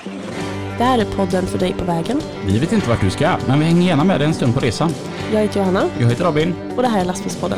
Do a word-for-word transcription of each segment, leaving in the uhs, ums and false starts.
Det här är podden för dig på vägen. Vi vet inte vart du ska, men vi hänger gärna med dig en stund på resan. Jag heter Johanna. Jag heter Robin. Och det här är Lastbilspodden.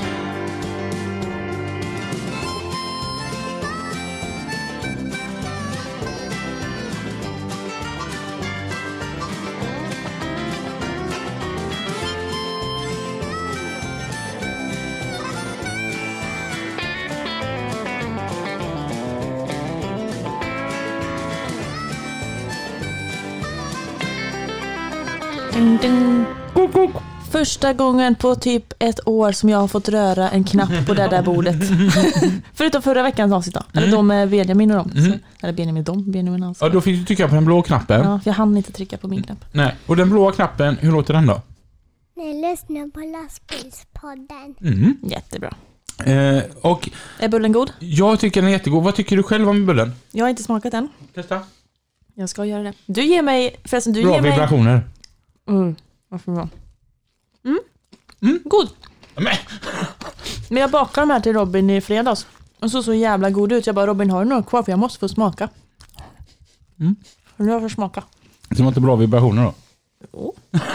Ding, ding. Första gången på typ ett år som jag har fått röra en knapp på det där bordet. Förutom förra veckans avsnitt då. Eller Mm. de med Benjamin och dem. Mm. Så, eller Benjamin och dem. Benjamin alltså. Ja, då fick du trycka på den blå knappen. Ja, för jag hann inte trycka på min knapp. Nej, och den blåa knappen, hur låter den då? Ni lyssnar på Lastbilspodden. Mm. Jättebra. Eh, och Är bullen god? jag tycker den är jättegod. Vad tycker du själv om bullen? Jag har inte smakat den. Testa. Jag ska göra det. Du ger mig, förresten du Bra ger mig... vibrationer. Mm, varför bra? Mm. Mm. God. Men. Men jag bakar de här till Robin i fredags. Och så så jävla god ut. Jag bara, Robin, har du några kvar? För jag måste få smaka. Mm. Nu har jag för smaka. Det var inte bra vibrationer då. Oh.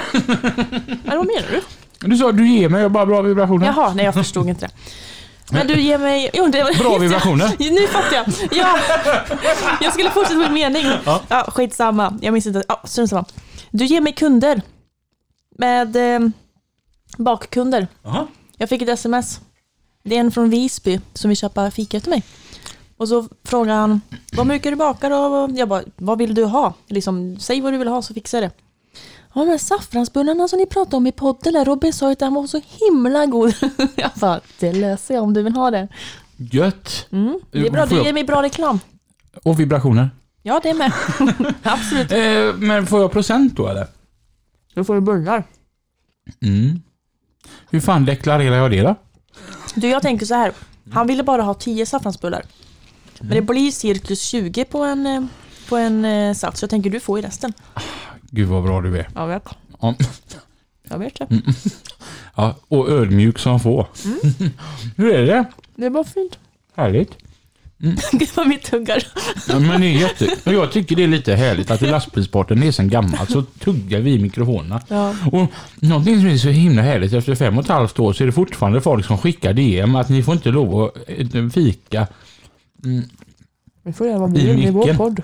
Men vad menar du? Du sa, du ger mig bara bra vibrationer. Jaha, nej jag förstod inte det. Men du ger mig... Jo, det var... Bra vibrationer. Nu fattar jag. Ja. Jag skulle fortsätta med mening. Ja. Ja, skitsamma. Jag minns inte. Ja, strunt samma. Du ger mig kunder. Med eh, bakkunder. Aha. Jag fick ett sms. Det är en från Visby som vill köpa fika till mig. Och så frågar han, vad mycket du bakar? Och jag bara, vad vill du ha? Liksom, säg vad du vill ha så fixar jag det. Ja, men saffransbullarna som ni pratade om i podden där, Robin sa att den var så himla god. Jag bara, det löser jag om du vill ha det. Gött. Mm, det är bra, Får du jag- ger mig bra reklam. Och vibrationer. Ja, det är med. Absolut. Eh, men får jag procent då eller? Då får du bullar. Mm. Hur fan deklarerar jag det då? Du, jag tänker så här. Han ville bara ha tio saffransbullar. Men det blir cirkus tjugo på en, eh, på en eh, sats. Så jag tänker du får i resten. Gud vad bra du är. Jag vet. Ja. Jag vet det. Mm. Ja, och ödmjuk som få. Mm. Hur är det? Det var fint. Härligt. Gud vad mitt tuggar. Ja, men det är jätte... och jag tycker det är lite härligt att i lastbilsporten, det är sen gammalt, så tuggar vi i mikrofonerna. Ja. Och någonting som är så himla härligt, efter fem och ett halvt år så är det fortfarande folk som skickar D M att ni får inte lov att eh, fika. Mm. Vi får göra vad I vi vill i vår micken. podd.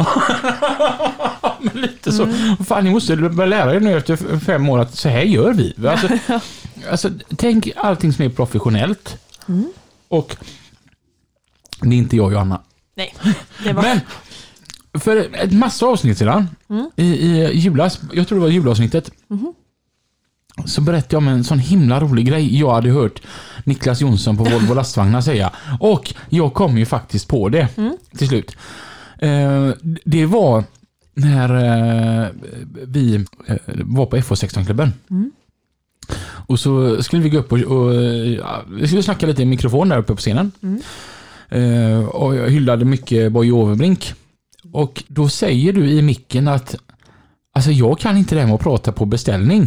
Men lite så. Mm. Fan, ni måste börja lära er nu efter fem år att så här gör vi. Alltså, alltså, tänk allting som är professionellt. Mm. Och det är inte jag, Johanna. Nej, det var... Men för ett massa avsnitt sedan, Mm. i, i julas, jag tror det var julavsnittet, Mhm. så berättade jag om en sån himla rolig grej jag hade hört Niklas Jonsson på Volvo Lastvagnar säga. Och jag kom ju faktiskt på det Mm. till slut. Eh, det var när eh, vi eh, var på F H sexton-klubben. Mm. Och så skulle vi gå upp och, och ja, vi skulle snacka lite i mikrofon där uppe på scenen. Mm. Eh, och jag hyllade mycket Boy Overbrink. Och då säger du i micken att alltså jag kan inte det här med att prata på beställning.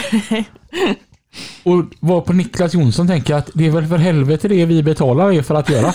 Och vad på Niklas Jonsson tänker att det är väl för helvete det vi betalar er för att göra.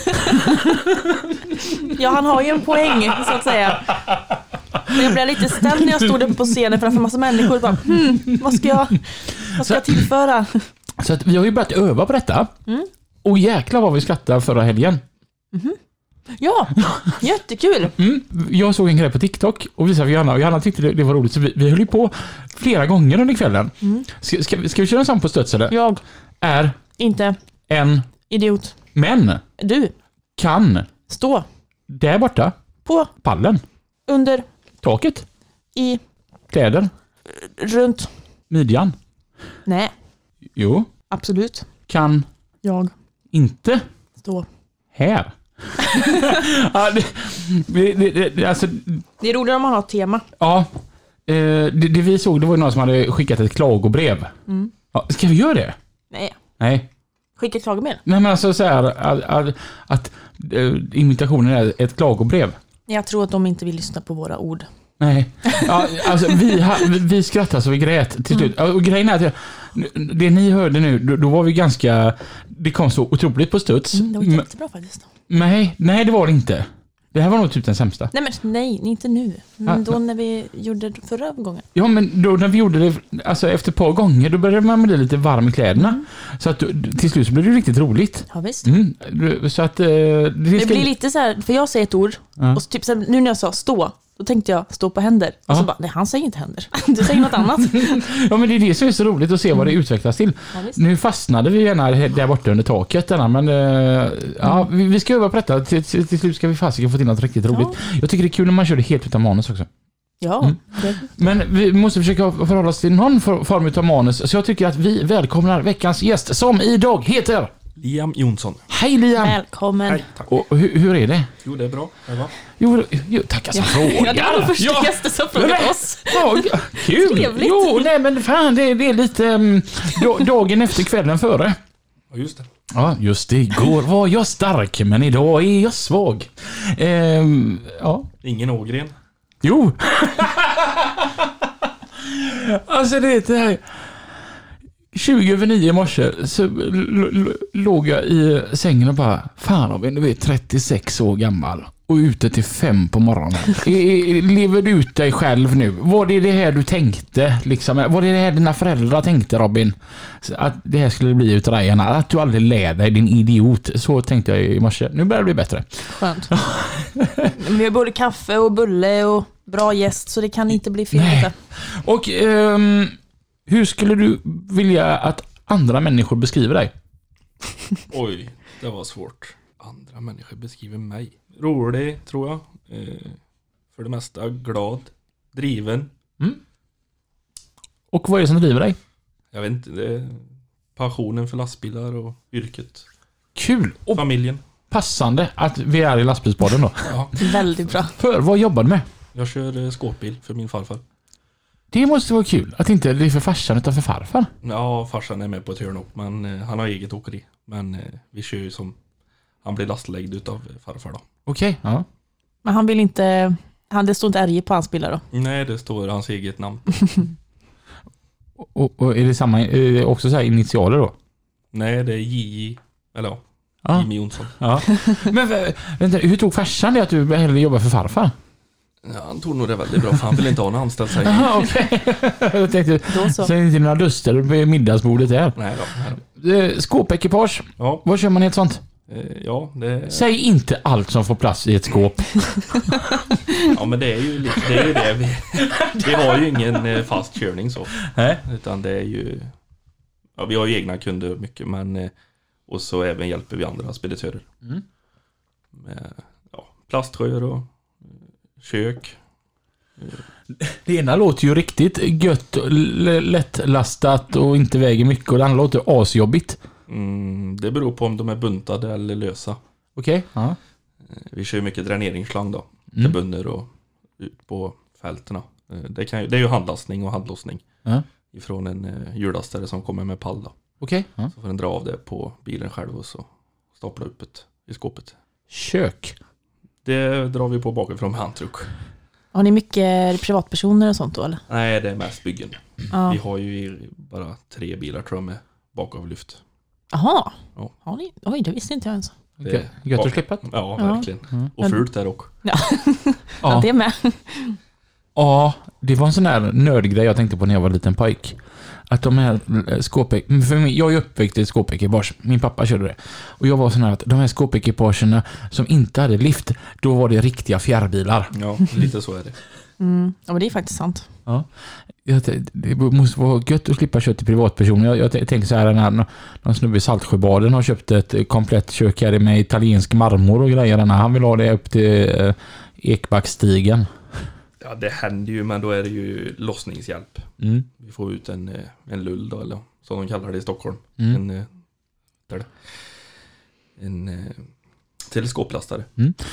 Ja, han har ju en poäng, så att säga. Men jag blev lite ställd när jag stod uppe på scenen framför en massa människor och bara, hmm, vad ska jag, vad ska jag tillföra? Så att vi har ju börjat öva på detta. Mm. Och jäklar vad vi skrattade förra helgen. Ja, jättekul. Mm. Jag såg en grej på TikTok och visade för Johanna. Och Johanna tyckte det, det var roligt. Så vi, vi höll ju på flera gånger under kvällen. Mm. Ska, ska, vi- ska vi köra en sån på stöts eller? Jag, Är inte en idiot. men Du, kan stå där borta på, pallen, under, taket, i, kläder, runt. midjan. Nej, Jo, absolut. kan Jag, inte stå. här. Ja, det, det, det, det, alltså, Det är roligare om man har ett tema. ja, eh, det, det vi såg, det var ju någon som hade skickat ett klagobrev. Mm. Ja, ska vi göra det? Nej, Nej. skicka ett klagomedel. Nej, men alltså så här att, att, att äh, imitationen är ett klagobrev. Jag tror att de inte vill lyssna på våra ord. Nej. Ja, alltså vi, ha, vi, vi skrattade så vi grät till slut. Och grejen är att jag, det ni hörde nu, då, då var vi ganska, det kom så otroligt på studs. Mm, det var jättebra faktiskt. Nej, nej det var det inte. Det här var nog typ den sämsta. Nej, men nej, inte nu. Men Ja, då när vi gjorde det förra gången. Ja, men då när vi gjorde det, alltså efter ett par gånger, då började man bli lite varm i kläderna. Mm. Så att till slut så blev det riktigt roligt. Ja, visst. Mm. Så att... Eh, det, Det ska... blir lite så här, för jag säger ett ord, Ja. och så typ så här, nu när jag sa stå, då tänkte jag stå på händer. Och Ja. så bara, nej, han säger inte händer. Du säger något annat. Ja, men det är det som är så roligt att se vad det utvecklas till. Ja, visst. Nu fastnade vi gärna där borta under taket, denna, men eh, ja, vi, vi ska öva på detta. Till, till, till slut ska vi fasiken få till något riktigt roligt. Ja. Jag tycker det är kul när man kör det helt utan manus också. Ja, Mm. det, Men vi måste försöka förhålla oss till någon for- form av manus. Så jag tycker att vi välkomnar veckans gäst som idag heter... Liam Jonsson. Hej Liam! välkommen. Hej, tack. Och, och hur, hur är det? Jo, det är bra. Det var. Jo, jo tackar som frågar. Ja, det var de första Ja. gäster som frågade oss. Ja, ja, kul! Trevligt. Jo, nej men fan, det, det är lite um, dagen efter kvällen före. Ja, just det. Ja, just det. Igår var jag stark, men idag är jag svag. Ehm, ja. Ingen Ågren. Jo! Alltså det är det här... tjugo över nio i morse så l- l- låg jag i sängen och bara, fan Robin, du är trettiosex år gammal och ute till fem på morgonen. I, i, lever du ut dig själv nu? Var det det här du tänkte? Liksom? Var det det här dina föräldrar tänkte, Robin? Att det här skulle bli utav dig, att du aldrig lär dig, din idiot. Så tänkte jag i morse. Nu börjar det bli bättre. Skönt. Men vi har både kaffe och bulle och bra gäst, så det kan inte bli fel. Nej. Inte. Och ehm, hur skulle du vilja att andra människor beskriver dig? Oj, det var svårt. Andra människor beskriver mig. Rolig, tror jag. Eh, för det mesta glad. Driven. Och vad är det som driver dig? Jag vet inte, det är passionen för lastbilar och yrket. Kul och Familjen. passande att vi är i lastbilspodden då. Ja, Väldigt bra. För vad jobbar du med? jag kör eh, skåpbil för min farfar. Det måste vara kul att inte det är för farsan utan för farfar. Ja, farsan är med på ett hörn upp, men eh, han har eget åkeri. Men eh, vi kör ju som... Han blir lastläggd utav farfar då. Okej, ja. Men han vill inte, han, det står inte R J på hans bilar då. Nej, det står hans eget namn. Och, och är det samma, är det också så här initialer då? Nej, det är J J. Eller ja, Ja. Jimmy Jonsson. Ja. Men vä- vänta, hur tog farsan det att du hellre jobbar för farfar? Ja, han tog nog det väldigt bra, för han vill inte ha någon anställd sig. Jaha, okej. Jag tänkte, Då så. så är det inte några duster vid middagsbordet där. Nej då. Nej då. Eh, Skåpekipage, Ja, vad kör man i ett sånt? eh, ja, det, Säg inte allt som får plats i ett skåp. ja, men det är ju lite, det är ju det. Vi, vi har ju ingen eh, fast körning så. Nej. Utan det är ju... Ja, vi har ju egna kunder mycket, men... eh, Och så även hjälper vi andra speditörer. Mm. Med ja, plaströr och eh, kök. Det ena låter ju riktigt gött, l- lättlastat och inte väger mycket, och det andra låter asjobbigt. Mm, det beror på om de är buntade eller lösa. Okej. Ja. Eh, Vi kör ju mycket dräneringsslang då. Mm. Till bönder och ut på fälterna. Eh, Det, kan ju, det är ju handlastning och handlossning. Ja. Ifrån en eh, hjullastare som kommer med pall då. Okej. Ja. Så får den dra av det på bilen själv och så stapla upp det i skåpet. Kök. Det drar vi på bakifrån med handtruck. Har ni mycket privatpersoner och sånt då eller? Nej, det är mest byggen. Ja. Vi har ju bara tre bilar tror jag med bakavlyft. Jaha. Ja. Har ni? Oj, det visste inte jag ens. Det- Gött, gött ja. att slippa. Ja, Ja. verkligen. Mm. Och fult där också. Ja, Ja. det med. Ja, det var en sån här nördgrej jag tänkte på när jag var liten pojk. Att de här skåpek... För mig, jag är uppväxt i ett skåpekipage. Min pappa körde det. Och jag var sån här att de här skåpekipagerna som inte hade lift, då var det riktiga fjärrbilar. Ja, lite så är det. Mm. Ja, men det är faktiskt sant. Ja. Jag, det måste vara gött att slippa köra till privatpersoner. Jag, jag tänker så här, när någon, någon snubbe i Saltsjöbaden har köpt ett komplett kök här med italiensk marmor och grejer. Han vill ha det upp till eh, Ekbackstigen. Ja, det händer ju, men då är det ju lossningshjälp. Mm. Vi får ut en, eh, en lull då, eller som de kallar det i Stockholm. Mm. En, eh, där det. En eh, teleskoplastare.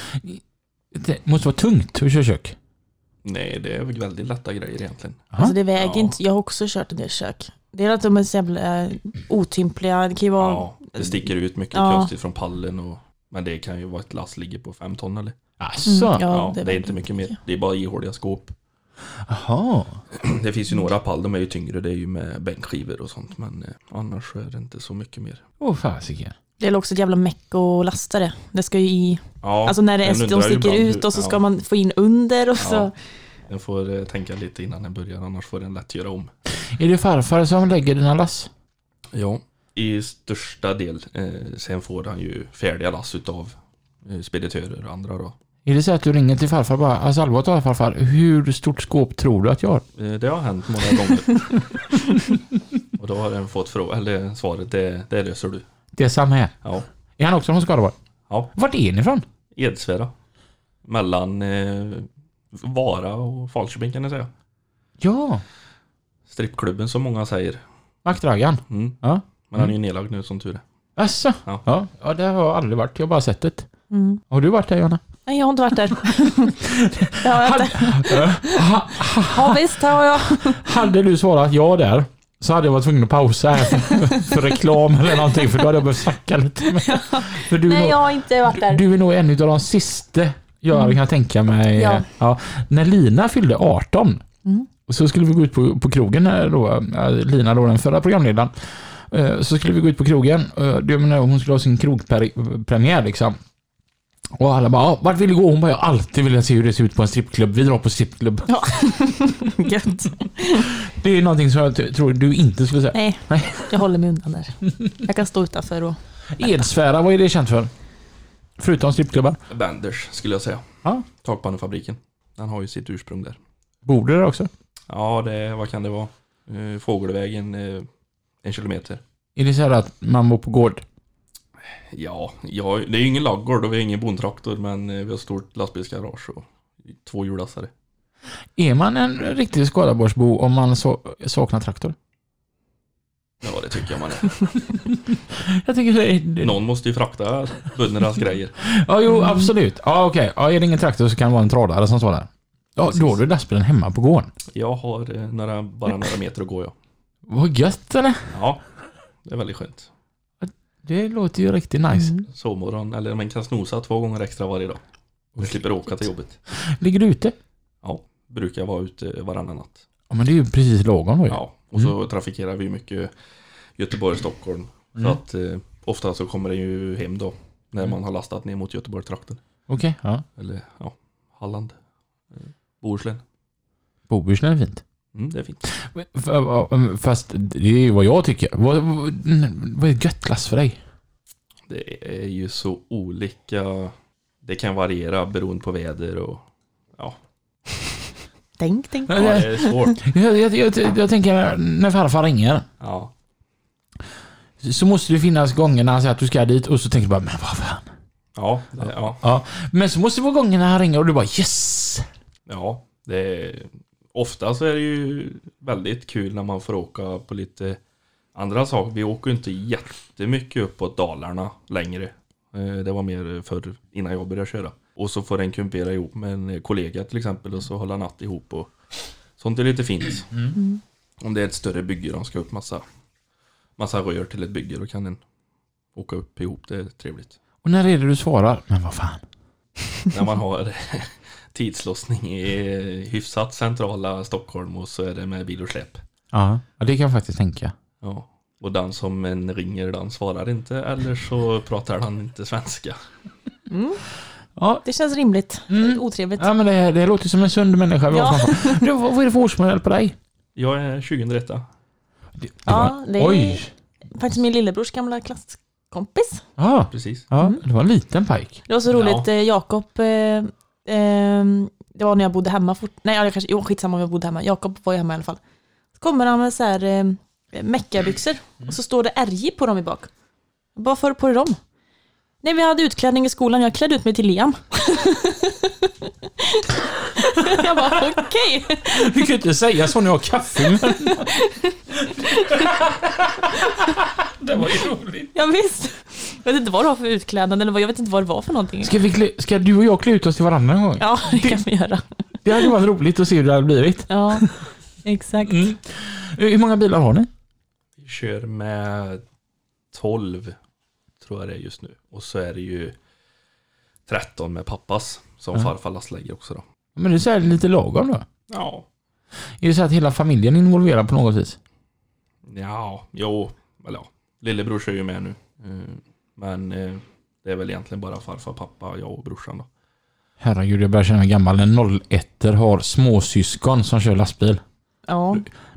Det måste vara tungt att köra kök. Nej, det är väldigt lätta grejer egentligen. Alltså det väger Ja. inte. Jag har också kört en del kök. Det är att de är så jävla äh, otympliga. Det kan ju vara... Ja, det sticker ut mycket Ja. konstigt från pallen. Och, men det kan ju vara ett lass ligger på fem ton eller? Asså? Mm, Ja, det är, väger inte mycket mer. Det är bara ihåliga skåp. Jaha. Det finns ju några pall, de är ju tyngre. Det är ju med bänkskivor och sånt. Men eh, annars är det inte så mycket mer. Åh fasiken. Det är också ett jävla meck och lasta det. Det ska ju i... Ja, alltså när det den är, de undrar ju sticker ibland ut hur- och så ska ja. man få in under och så... Ja. Den får eh, tänka lite innan den börjar, annars får den lätt göra om. Är det farfar som lägger dina lass? Ja, i största del. Eh, sen får han ju färdiga lass utav eh, speditörer och andra då. Är det så att du ringer till farfar bara, alltså allvarligt talat farfar, hur stort skåp tror du att jag har? Eh, det har hänt många gånger. Och då har den fått fråga, eller svaret, det, det löser du. Det är Sam här. Ja, Är han också från Skaraborg? ja. Vart är ni ifrån? Edsvära. Mellan eh, Vara och Falköping kan jag säga. Ja, Strippklubben som många säger. Vaktraggan. Mm. Ja. Men han är ju nedlagd nu som tur är. Asså? Ja. Ja. Ja, det har jag aldrig varit. Jag har bara sett det. Mm. Har du varit där, Jonna? Nej, jag har inte varit där. Det har jag inte. Ha, Ja, visst har jag. hade du svarat ja där, så hade jag varit tvungen att pausa här för, för reklam eller någonting, för då hade jag behövt snacka lite med. För du, är Nej, nog, jag har inte varit där. du är nog en av de sista jag Mm. kan tänka mig. Ja. Ja. När Lina fyllde arton Mm. så skulle vi gå ut på, på krogen här då, Lina då, den förra programledaren. Eh, Så skulle vi gå ut på krogen. Eh, Det menar, hon skulle ha sin krogpremiär liksom. Och alla bara, "Ja, vart vill du gå?" Hon bara, "Jag har alltid velat se hur det ser ut på en strippklubb. Vi drar på strippklubb." Ja. Gött. Det är någonting som jag t- tror du inte skulle säga. Nej, Nej. jag håller mig undan där. Jag kan stå utanför och... Edsvära, vad är det känt för? Förutom strippklubbar. Banders skulle jag säga. Ja. Takpannefabriken. Den har ju sitt ursprung där. Bor du där också? Ja, det, vad kan det vara? Uh, Fågelvägen, uh, en kilometer. Är det så här att man bor på gård? Ja, ja, det är ju ingen laggård och vi har ingen bondtraktor, men eh, vi har stort lastbilsgarage och två hjullassare. Är man en riktig Skaraborgsbo om man så, saknar traktor? Ja, det tycker jag man är. Jag tycker det är... Någon måste ju frakta böndernas grejer. Ja, jo, absolut. Ja, okej. Ja, är det ingen traktor så kan det vara en trådare som står där. Ja, då har du lastbilen hemma på gården. Jag har eh, några, bara några meter att gå, ja. Vad gött, eller? Ja, det är väldigt skönt. Det låter ju riktigt nice. Mm. Sovmorgon, eller man kan snosa två gånger extra varje dag. Och slipper åka till jobbet. Ligger du ute? Ja, brukar vara ute varannan natt. Ja, men det är ju precis lagom då ju. Ja, och så trafikerar vi mycket Göteborg, Stockholm. Mm. Så att eh, ofta så kommer det ju hem då. När man har lastat ner mot Göteborg-trakten. Okej, ja. Eller ja, Halland. Eh, Bohuslän. Bohuslän är fint. Mm, det är fint. F- Fast det är ju vad jag tycker. Vad, vad, vad är gött lass för dig? Det är ju så olika. Det kan variera beroende på väder och ja. Tänk, tänk. Ja, det är svårt. Jag, jag, jag, jag tänker när farfar ringer Ja, så måste det finnas gånger när han säger att du ska dit och så tänker du bara, men vad fan? ja, det, ja. Ja. Men så måste det vara gånger när han ringer och du bara, yes! Ja, det är, ofta så är det ju väldigt kul när man får åka på lite andra saker. Vi åker ju inte jättemycket uppåt Dalarna längre. Eh, Det var mer för innan jag började köra. Och så får den kumpera ihop med en kollega till exempel och så hålla natt ihop och sånt är lite fint. Mm. Om det är ett större bygge, de ska upp massa massa rör till ett bygge, då kan den åka upp ihop, det är trevligt. Och när är det du svarar? Men vad fan? När man har tidslossning i hyfsat centrala Stockholm och så är det med bil och släp. Ja, ja det kan jag faktiskt tänka. Ja. Och den som en ringer, den svarar inte eller så pratar han inte svenska. Mm. Ja, Det känns rimligt. Mm. Otrevligt. ja men det, det låter som en sund människa. vi har Ja. framför. Du, vad vad är det för årsmodell på dig? Jag är tjugohundraett. Det, det Ja, var, det är- Oj! Faktiskt min lillebrors gamla klasskompis. Ja, Precis. ja Mm. det var en liten pike. Det var så Ja. roligt. eh, Jakob, eh, eh, det var när jag bodde hemma. Fort, nej, jag kanske, jo, skitsamma om jag bodde hemma. Jakob var ju hemma i alla fall. Så kommer han med så här eh, meckabyxor. Och så står det R J på dem i bak. Vad för på dem? Nej, vi hade utklädning i skolan. Jag klädde ut mig till Liam. Jag bara, okej. Du kan ju inte säga så när jag har kaffe. Men... det var ju roligt. Jag visst. Jag vet inte vad det var för utklädnad. Eller vad, jag vet inte vad det var för någonting. Ska, vi klä, ska du och jag klä ut oss till varandra en gång? Ja, det kan vi göra. Det hade varit roligt att se hur det hade blivit. Ja, exakt. Mm. Hur många bilar har ni? Vi kör med tolv tror jag det är just nu. Och så är det ju tretton med pappas som Ja. farfar lastlägger också då. Men det är så här lite lagom då. Ja. Är det så att hela familjen är involverad på något vis? Ja, jo, eller ja. Lillebror kör ju med nu. Eh, Men eh, det är väl egentligen bara farfar, pappa, jag och brorsan då. Herregud, jag börjar känna mig gammal. En noll ett har småsyskon som kör lastbil. Ja.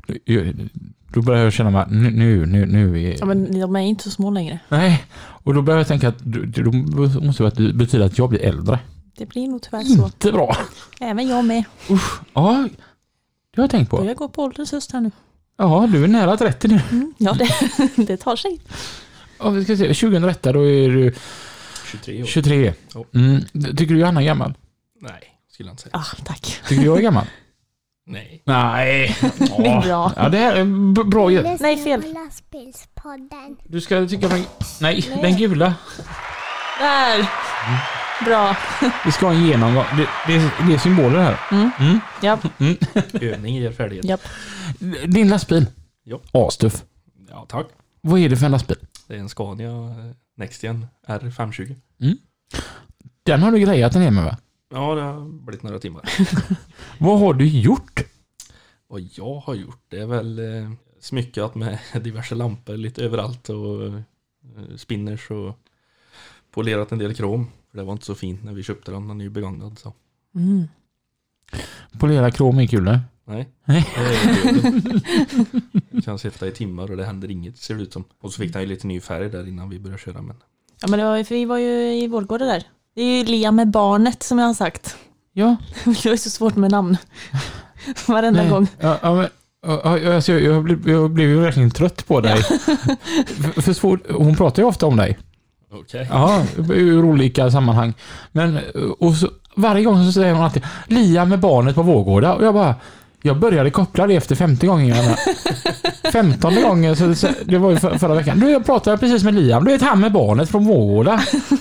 Då börjar jag känna mig, nu, nu, nu, nu är... ja, men de är inte så små längre. Nej, och då börjar jag tänka att då måste det betyda att jag blir äldre. Det blir nog tyvärr så. Inte bra. Även jag med. Usch, ja, det har jag tänkt på. Jag går på ålderns höst här nu. Ja, du är nära trettio nu. Mm, ja, det, det tar sig. Ja, vi ska se, tjugohundraett då är du tjugotre år. tjugotre. Mm. Tycker du Johanna är gammal? Nej, skulle jag inte säga. Ah, tack. Tycker du jag är gammal? Nej. Nej. Det är bra. Ja, det här är b- bra. Nej, fel. På lastbilspodden. Du ska tycka på... Nej, Nej, den gula. Där. Mm. Bra. Vi ska ha en genomgång. Det, det, är, det är symboler här. Mm. Mm. Ja. Mm. Övning ger färdighet. Japp. Din lastbil? Ja. Astuff. Ja, tack. Vad är det för en lastbil? Det är en Scania Nextgen R femhundratjugo. Mm. Den har du grejat den med, va? Ja, det har blivit några timmar. Vad har du gjort? Vad jag har gjort, det är väl eh, smyckat med diverse lampor lite överallt och eh, spinners och polerat en del krom. För det var inte så fint när vi köpte den, den är ju begagnad så. Mm. Polera krom är kul, ne? Nej, Nej. det är döden. Du kan sitta i timmar och det händer inget, ser det ut som. Och så fick den ju lite ny färg där innan vi började köra. Men... Ja, men det var, för vi var ju i Vårgårda där. Det är ju Liam med barnet som jag har sagt. Ja. Det är så svårt med namn. Varenda Nej. gång. Ja, ja, men, ja, alltså, jag, jag, blev, jag blev ju verkligen trött på dig. för, för svår, hon pratar ju ofta om dig. Okej. Okay. Ja, ur olika sammanhang. Men och så, varje gång så säger hon alltid Liam med barnet på Vårgårda. Och jag bara, jag började koppla det efter femtio gånger. femtonde gången, så det, det var ju för, förra veckan. Du, jag pratade precis med Liam. Du vet han med barnet från Vårgårda.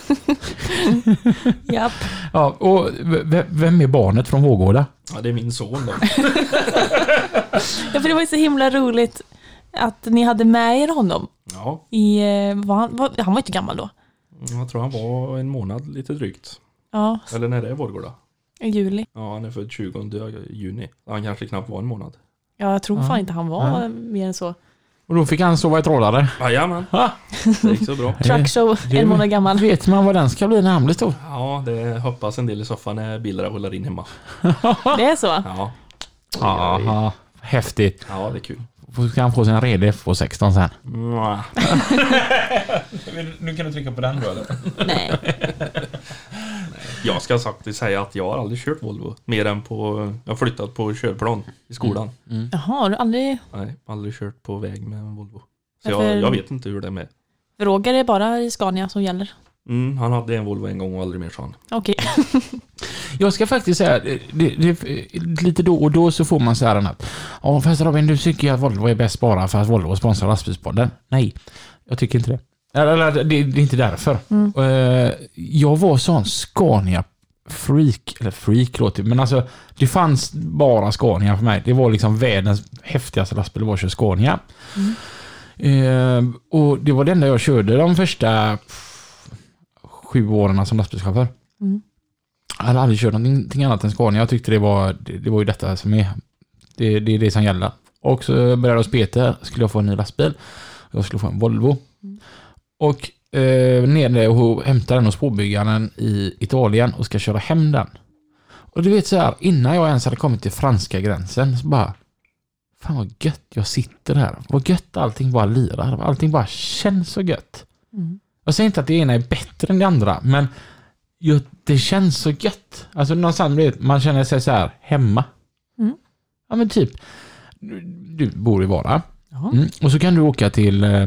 Japp. Ja, och v- vem är barnet från Vårgårda? Ja, det är min son då. Ja, för det var ju så himla roligt att ni hade med er honom. Ja. I, var han, var, han var inte gammal då. Jag tror han var en månad lite drygt. Ja, Eller när det är Vårgårda. i juli. Ja, han är född tjugonde juni. Han kanske knappt var en månad. Ja, jag tror Ja. fan inte han var Ja. mer än så. Och då fick han sova i trådare. Jajamän, Ha! det gick så bra. Truckshow, Det- en månad gammal. Vet man vad den ska bli när han blir stor? Ja, det hoppas en del i soffan när bilar rullar in hemma. Det är så. Ja. Aha, häftigt. Ja, det är kul. Så ska han få sin Red F två sexton sen. Mwah. Nu kan du trycka på den då, eller? Nej. Jag ska faktiskt säga att jag har aldrig kört Volvo. Mer än på, jag har flyttat på körplan i skolan. Mm. Jaha, du har aldrig... Nej, aldrig kört på väg med en Volvo. Så Varför- jag, jag vet inte hur det är med. Roger är bara Scania som gäller. Mm, han hade en Volvo en gång och aldrig mer, sa han. Okej. Jag ska faktiskt säga, det, det, lite då och då så får man säga den att ja, fast Robin, du tycker att Volvo är bäst bara för att Volvo sponsrar lastbilspodden. Nej, jag tycker inte det. Eller, det, det är inte därför. Mm. Uh, jag var sån Scania freak, eller freak låter men alltså det fanns bara Scania för mig. Det var liksom världens häftigaste lastbil var att köra Scania. Mm. Uh, och det var det enda jag körde de första pff, sju åren som lastbilschaufför. Mm. Jag hade aldrig kört någonting annat än Scania. Jag tyckte det var, det, det var ju detta som är det, det är det som gäller. Och så började jag hos Peter, skulle jag få en ny lastbil. Jag skulle få en Volvo. Mm. Och eh, nere och hämtade den hos påbyggaren i Italien och ska köra hem den. Och du vet så här, innan jag ens hade kommit till franska gränsen så bara, fan vad gött jag sitter här. Vad gött allting bara lirar. Allting bara känns så gött. Mm. Jag säger inte att det ena är bättre än det andra, men jo, det känns så gött. Alltså någonstans vet man känner sig så här hemma. Mm. Ja men typ du, du bor i Vara. Jaha. Mm. Och så kan du åka till eh,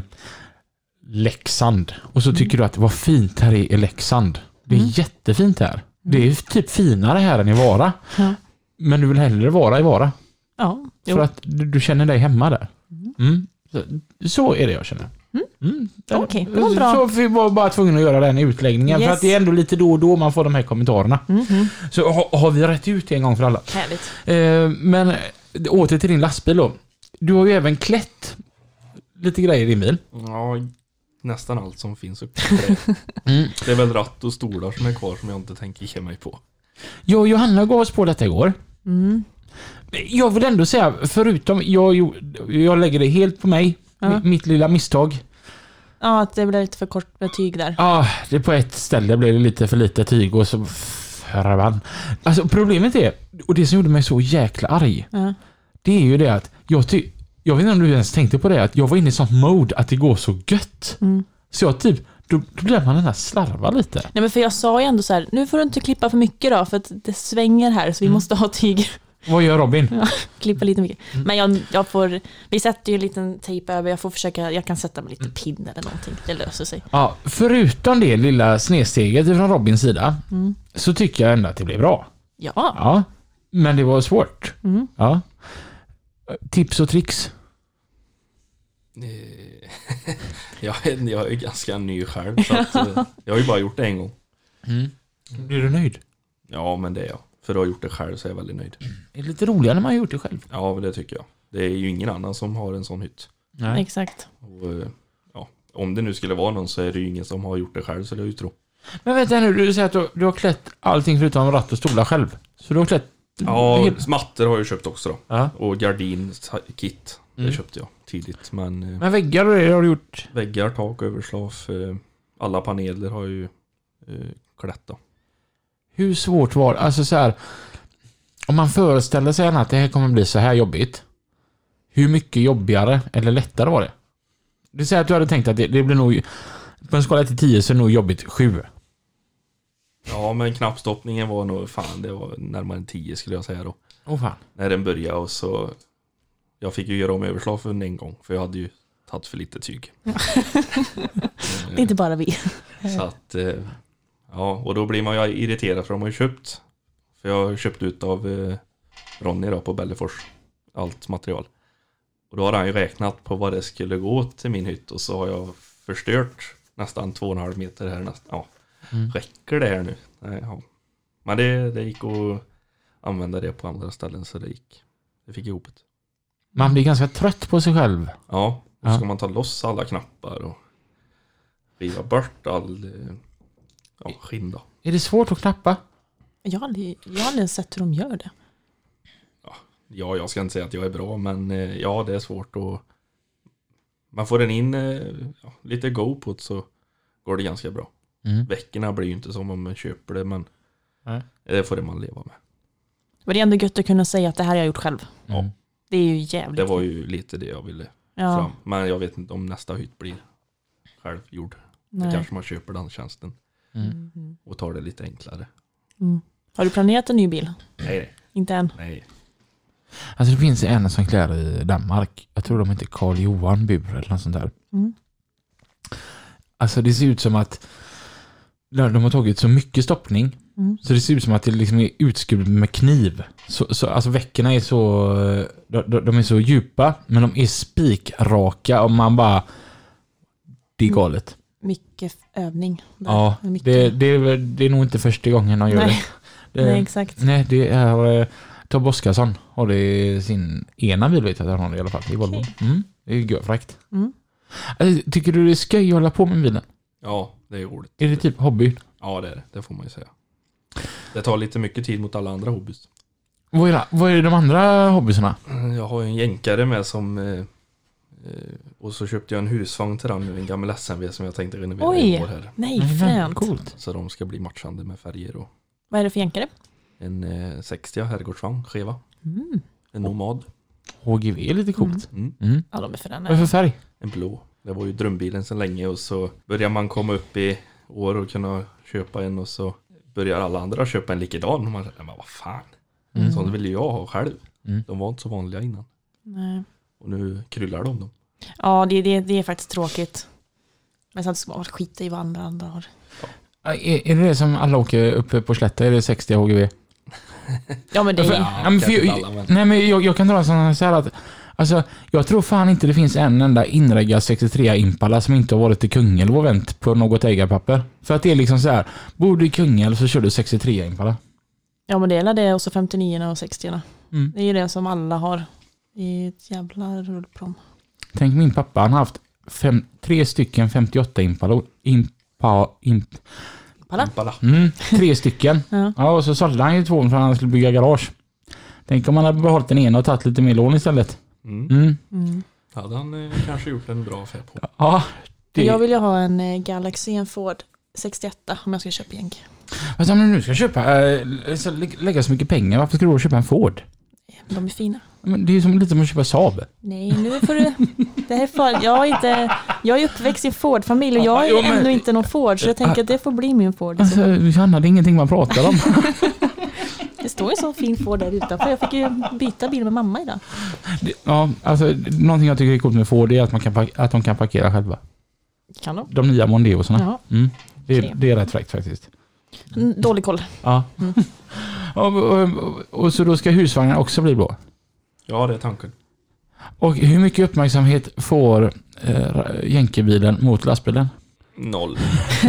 Leksand och så tycker mm. du att det var fint här i, i Leksand. Det är Mm. jättefint här. Det är typ finare här än i Vara. Ja. Men du vill hellre vara i Vara Ja. för Jo. att du, du känner dig hemma där. Mm. Så, så är det jag känner. Mm. Okej, det var bra. Så vi var bara tvungna att göra den utläggningen. Yes. För att det är ändå lite då och då man får de här kommentarerna. Mhm. Så har, har vi rätt ut en gång för alla. Härligt. Eh, men åter till din lastbil då. Du har ju även klätt lite grejer i din bil. Ja, nästan allt som finns upp på det. Mm. Det är väl ratt och stolar som är kvar som jag inte tänker ge mig på. Jag och Johanna gav oss på detta igår. Mm. Jag vill ändå säga, förutom jag, jag lägger det helt på mig, Ja. mitt, mitt lilla misstag. Ja, att det blev lite för kort med tyg där. Ja, det på ett ställe blev det lite för lite tyg och så förband. Alltså problemet är, och det som gjorde mig så jäkla arg, Ja. det är ju det att jag ty- jag vet inte om du ens tänkte på det, att jag var inne i sånt mode att det går så gött. Mm. Så jag typ, då, då blir man den där slarva lite. Nej, men för jag sa ju ändå så här, nu får du inte klippa för mycket då, för att det svänger här, så vi måste ha tyg. Vad gör Robin? Ja, klippa lite mycket. Men jag, jag får, vi sätter ju en liten tejp över, jag får försöka, jag kan sätta med lite pin eller någonting, det löser sig. Ja, förutom det lilla snedsteget från Robins sida, Mm. så tycker jag ändå att det blev bra. Ja. Ja, men det var svårt. Mm. Ja. Tips och tricks. Eh, jag, är, jag är ganska ny själv, så att, eh, jag har ju bara gjort det en gång. Mm. Är du nöjd? Ja, men det är jag. För att ha gjort det själv så är jag väldigt nöjd. Det är lite roligare när man har gjort det själv. Ja, men det tycker jag. Det är ju ingen annan som har en sån hytt. Nej. Exakt. Och, eh, ja, om det nu skulle vara någon så är det ju ingen som har gjort det själv, så det är ju tro. Men vänta nu, du säger att du, du har klätt allting förutom ratt och stolar själv. Så du har klätt... Ja, hel- mattor har jag köpt också då. Ja. Och gardin-kit. Mm. Det köpte jag tidigt. Men eh, Men väggar och det har du gjort... väggar, tak, överslaf. Eh, alla paneler har jag ju eh, klätt då. Hur svårt var det? Alltså så här... Om man föreställer sig att det här kommer bli så här jobbigt. Hur mycket jobbigare eller lättare var det? Det säger att du hade tänkt att det, det blir nog... På en skala till tio så är det nog jobbigt sju. Ja, men knappstoppningen var nog, fan, det var närmare än tio skulle jag säga då. Åh oh, fan. När den började och så... Jag fick ju göra om överslag för en gång, för jag hade ju tagit för lite tyg. Det är inte bara vi. Så att... Eh, ja, och då blir man ju irriterad för de har ju köpt... För jag har köpt ut av eh, Ronny då på Bellefors. Allt material. Och då har han ju räknat på vad det skulle gå till min hytt. Och så har jag förstört nästan två och en halv meter här nästan. Ja, Mm. räcker det här nu? Nej, ja. Men det, det gick att använda det på andra ställen, så det gick. Det fick ihop det. Man blir ganska trött på sig själv. Ja, och Ja. så ska man ta loss alla knappar och riva bort all eh, ja, skinn då. Är det svårt att knappa? Jag har aldrig, jag har aldrig sett hur de gör det. Ja, jag ska inte säga att jag är bra, men eh, ja, det är svårt att... Man får den in eh, ja, lite go på det, så går det ganska bra. Mm. Veckorna blir ju inte som om man köper det, men Nej. det får det man leva med. Men det är ändå gött att kunna säga att det här har jag gjort själv. Ja. Det är ju jävligt. Det var ju lite det jag ville ja. fram. Men jag vet inte om nästa hytt blir självgjord. Då Nej. kanske man köper den tjänsten Mm. Mm. och tar det lite enklare. Mm. Har du planerat en ny bil? Nej, nej, Inte än. nej. Alltså det finns en som klär i Danmark. Jag tror de heter Karl Johan Bur eller något sånt där. Mm. Alltså det ser ut som att de har tagit så mycket stoppning. Mm. Så det ser ut som att det liksom är utskuret med kniv. Så, så, alltså veckorna är så... De, de är så djupa, men de är spikraka och man bara... Det är galet. Mycket övning. Där. Ja, mycket... det, det, är, det är nog inte första gången de gör Nej. det. det. Nej, exakt. Nej, det är... eh, Tobbe Oskarsson har det i sin ena bil, vet jag att han har det i alla fall. I Volvo. Okej. Mm, det är ju fräckt. Mm. Alltså, tycker du det är skoj att hålla på med bilen? Ja, det är roligt. Är det typ hobby? Ja, det är det. Det får man ju säga. Det tar lite mycket tid mot alla andra hobbys. Vad är, det, vad är de andra hobbysarna? Jag har ju en jänkare med som... Eh, eh, och så köpte jag en husvagn till den nu, en gammal S M V som jag tänkte renovera Oj. i år här. Nej, Nej, fränt. Coolt. Så de ska bli matchande med färger och Vad är det för jänkare? en eh, sextio herrgårdsvagn, skeva. Mm. En nomad. H G V är lite coolt. Mm. Mm. Ja, de är fräna. Vad är för färg? En blå. Det var ju drömbilen så länge och så börjar man komma upp i år och kunna köpa en och så börjar alla andra köpa en likadan och man säger, men vad fan. Mm. Sånt vill ju jag ha själv. Mm. De var inte så vanliga innan. Nej. Och nu kryllar de dem. Ja, det, det, det är faktiskt tråkigt. Men sen ska man skita i vad andra andra har. Är, är det det som alla åker uppe på Slätta? Är det sextio H G V? Ja, men det För, är... ja, men för, kanske jag, inte alla, men- nej, men jag, jag kan dra en sån så här att alltså, jag tror fan inte det finns en enda inreggad sextiotre Impala som inte har varit i Kungälv och vänt på något ägarpapper. För att det är liksom så här, bor du i Kungälv så kör du sextiotre Impala. Ja, men det är det och så femtionio och sextio. Mm. Det är ju det som alla har i ett jävla rullprom. Tänk min pappa, han har haft fem, tre stycken femtioåtta Impala. Impa, imp, Palla? Impala. mm, tre stycken. Ja. Ja, och så sålde han ju två för att han skulle bygga garage. Tänk om man hade behållit den ena och tagit lite mer lån istället. Mm. Mm. Mm. Hade han eh, kanske gjort en bra affär på. Ja, Det... Jag vill ju ha en eh, Galaxy, en Ford sextioåtta om jag ska köpa jänk. Alltså om du nu ska köpa, äh, så lä- lägga så mycket pengar, varför ska du då köpa en Ford? De är fina. Men det är ju som lite som att köpa Saab. Nej, nu får du... Det här är för... jag, är inte... jag är uppväxt i en Ford-familj och jag är Ja, men- ändå inte någon Ford. Så jag tänker att det får bli min Ford. Alltså, Johanna, det är ingenting man pratar om. Det står ju så fin Ford där utanför. Jag fick ju byta bil med mamma idag. Det- Ja, alltså någonting jag tycker är coolt med Ford är att, man kan, pa- att de kan parkera själva. Kan de? De nya Mondeosarna. Ja. Mm. Det, är, Okej. det är rätt fräckt faktiskt. Mm, Dålig koll. Ja. Mm. och, och, och, och så då ska husvagnen också bli blå. Ja, det är tanken. Och hur mycket uppmärksamhet får eh, jänkebilen mot lastbilen? Noll.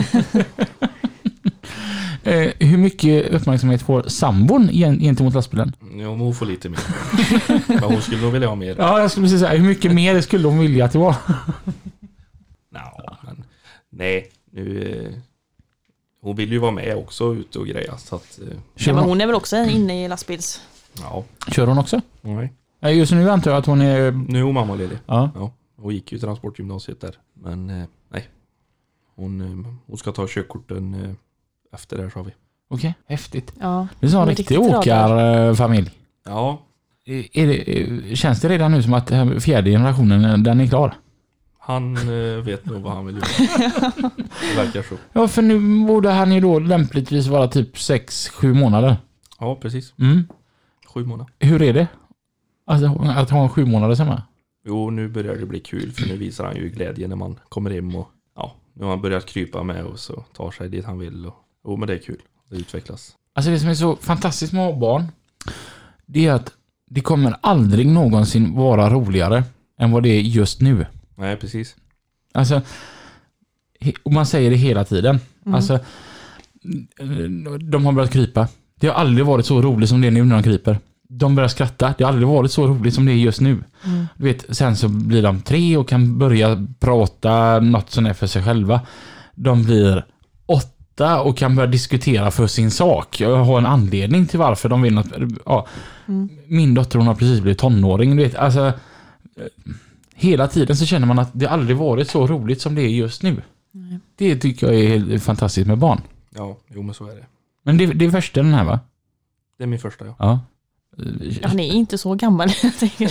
Eh, hur mycket uppmärksamhet får sambon gen- gentemot lastbilen? Jo, men hon får lite mer. Men hon skulle nog vilja ha mer. Ja, jag skulle precis säga, hur mycket mer skulle hon vilja att det var? Nå, men nej, nu... Eh, hon vill ju vara med också ute och greja, så att... Eh, Kör Ja, men hon, hon är väl också inne i lastbils... ja, kör hon också? nej. Ja, just nu antar jag att hon är... Nu är hon mammaledig. Ja. Ja, hon gick ju transportgymnasiet där. Men eh, nej. Hon, eh, hon ska ta körkorten eh, efter det här, sa vi. Okej, häftigt. Ja. Det är så en Hon är riktig riktigt åkarfamilj. Ja, Är det, känns det redan nu som att den här fjärde generationen, den är klar? han eh, vet nog vad han vill göra. Det verkar så. Ja, för nu borde han ju då lämpligtvis vara typ sex sju månader. Ja, precis. Mm. Sju månader. Hur är det? Alltså, att ha en sju månader hemma? Jo, nu börjar det bli kul, för nu visar han ju glädje när man kommer hem och ja, nu har han börjat krypa med och så tar sig dit han vill. Och, jo, men det är kul. Det utvecklas. Alltså det som är så fantastiskt med att ha barn, det är att det kommer aldrig någonsin vara roligare än vad det är just nu. Nej, precis. Alltså, he- och man säger det hela tiden. Mm. Alltså, de har börjat krypa. Det har aldrig varit så roligt som det är nu när de kryper. De börjar skratta. Det har aldrig varit så roligt som det är just nu. Mm. Du vet, sen så blir de tre och kan börja prata något som är för sig själva. De blir åtta och kan börja diskutera för sin sak. Och ha en anledning till varför de vill något. Ja. Mm. Min dotter, hon har precis blivit tonåring. Du vet, alltså, eh, hela tiden så känner man att det aldrig varit så roligt som det är just nu. Nej. Det tycker jag är helt fantastiskt med barn. Ja, jo, men så är det. Men det, det är första den här, va? Det är min första, ja. Ja. Han är inte så gammal. Jag tänker.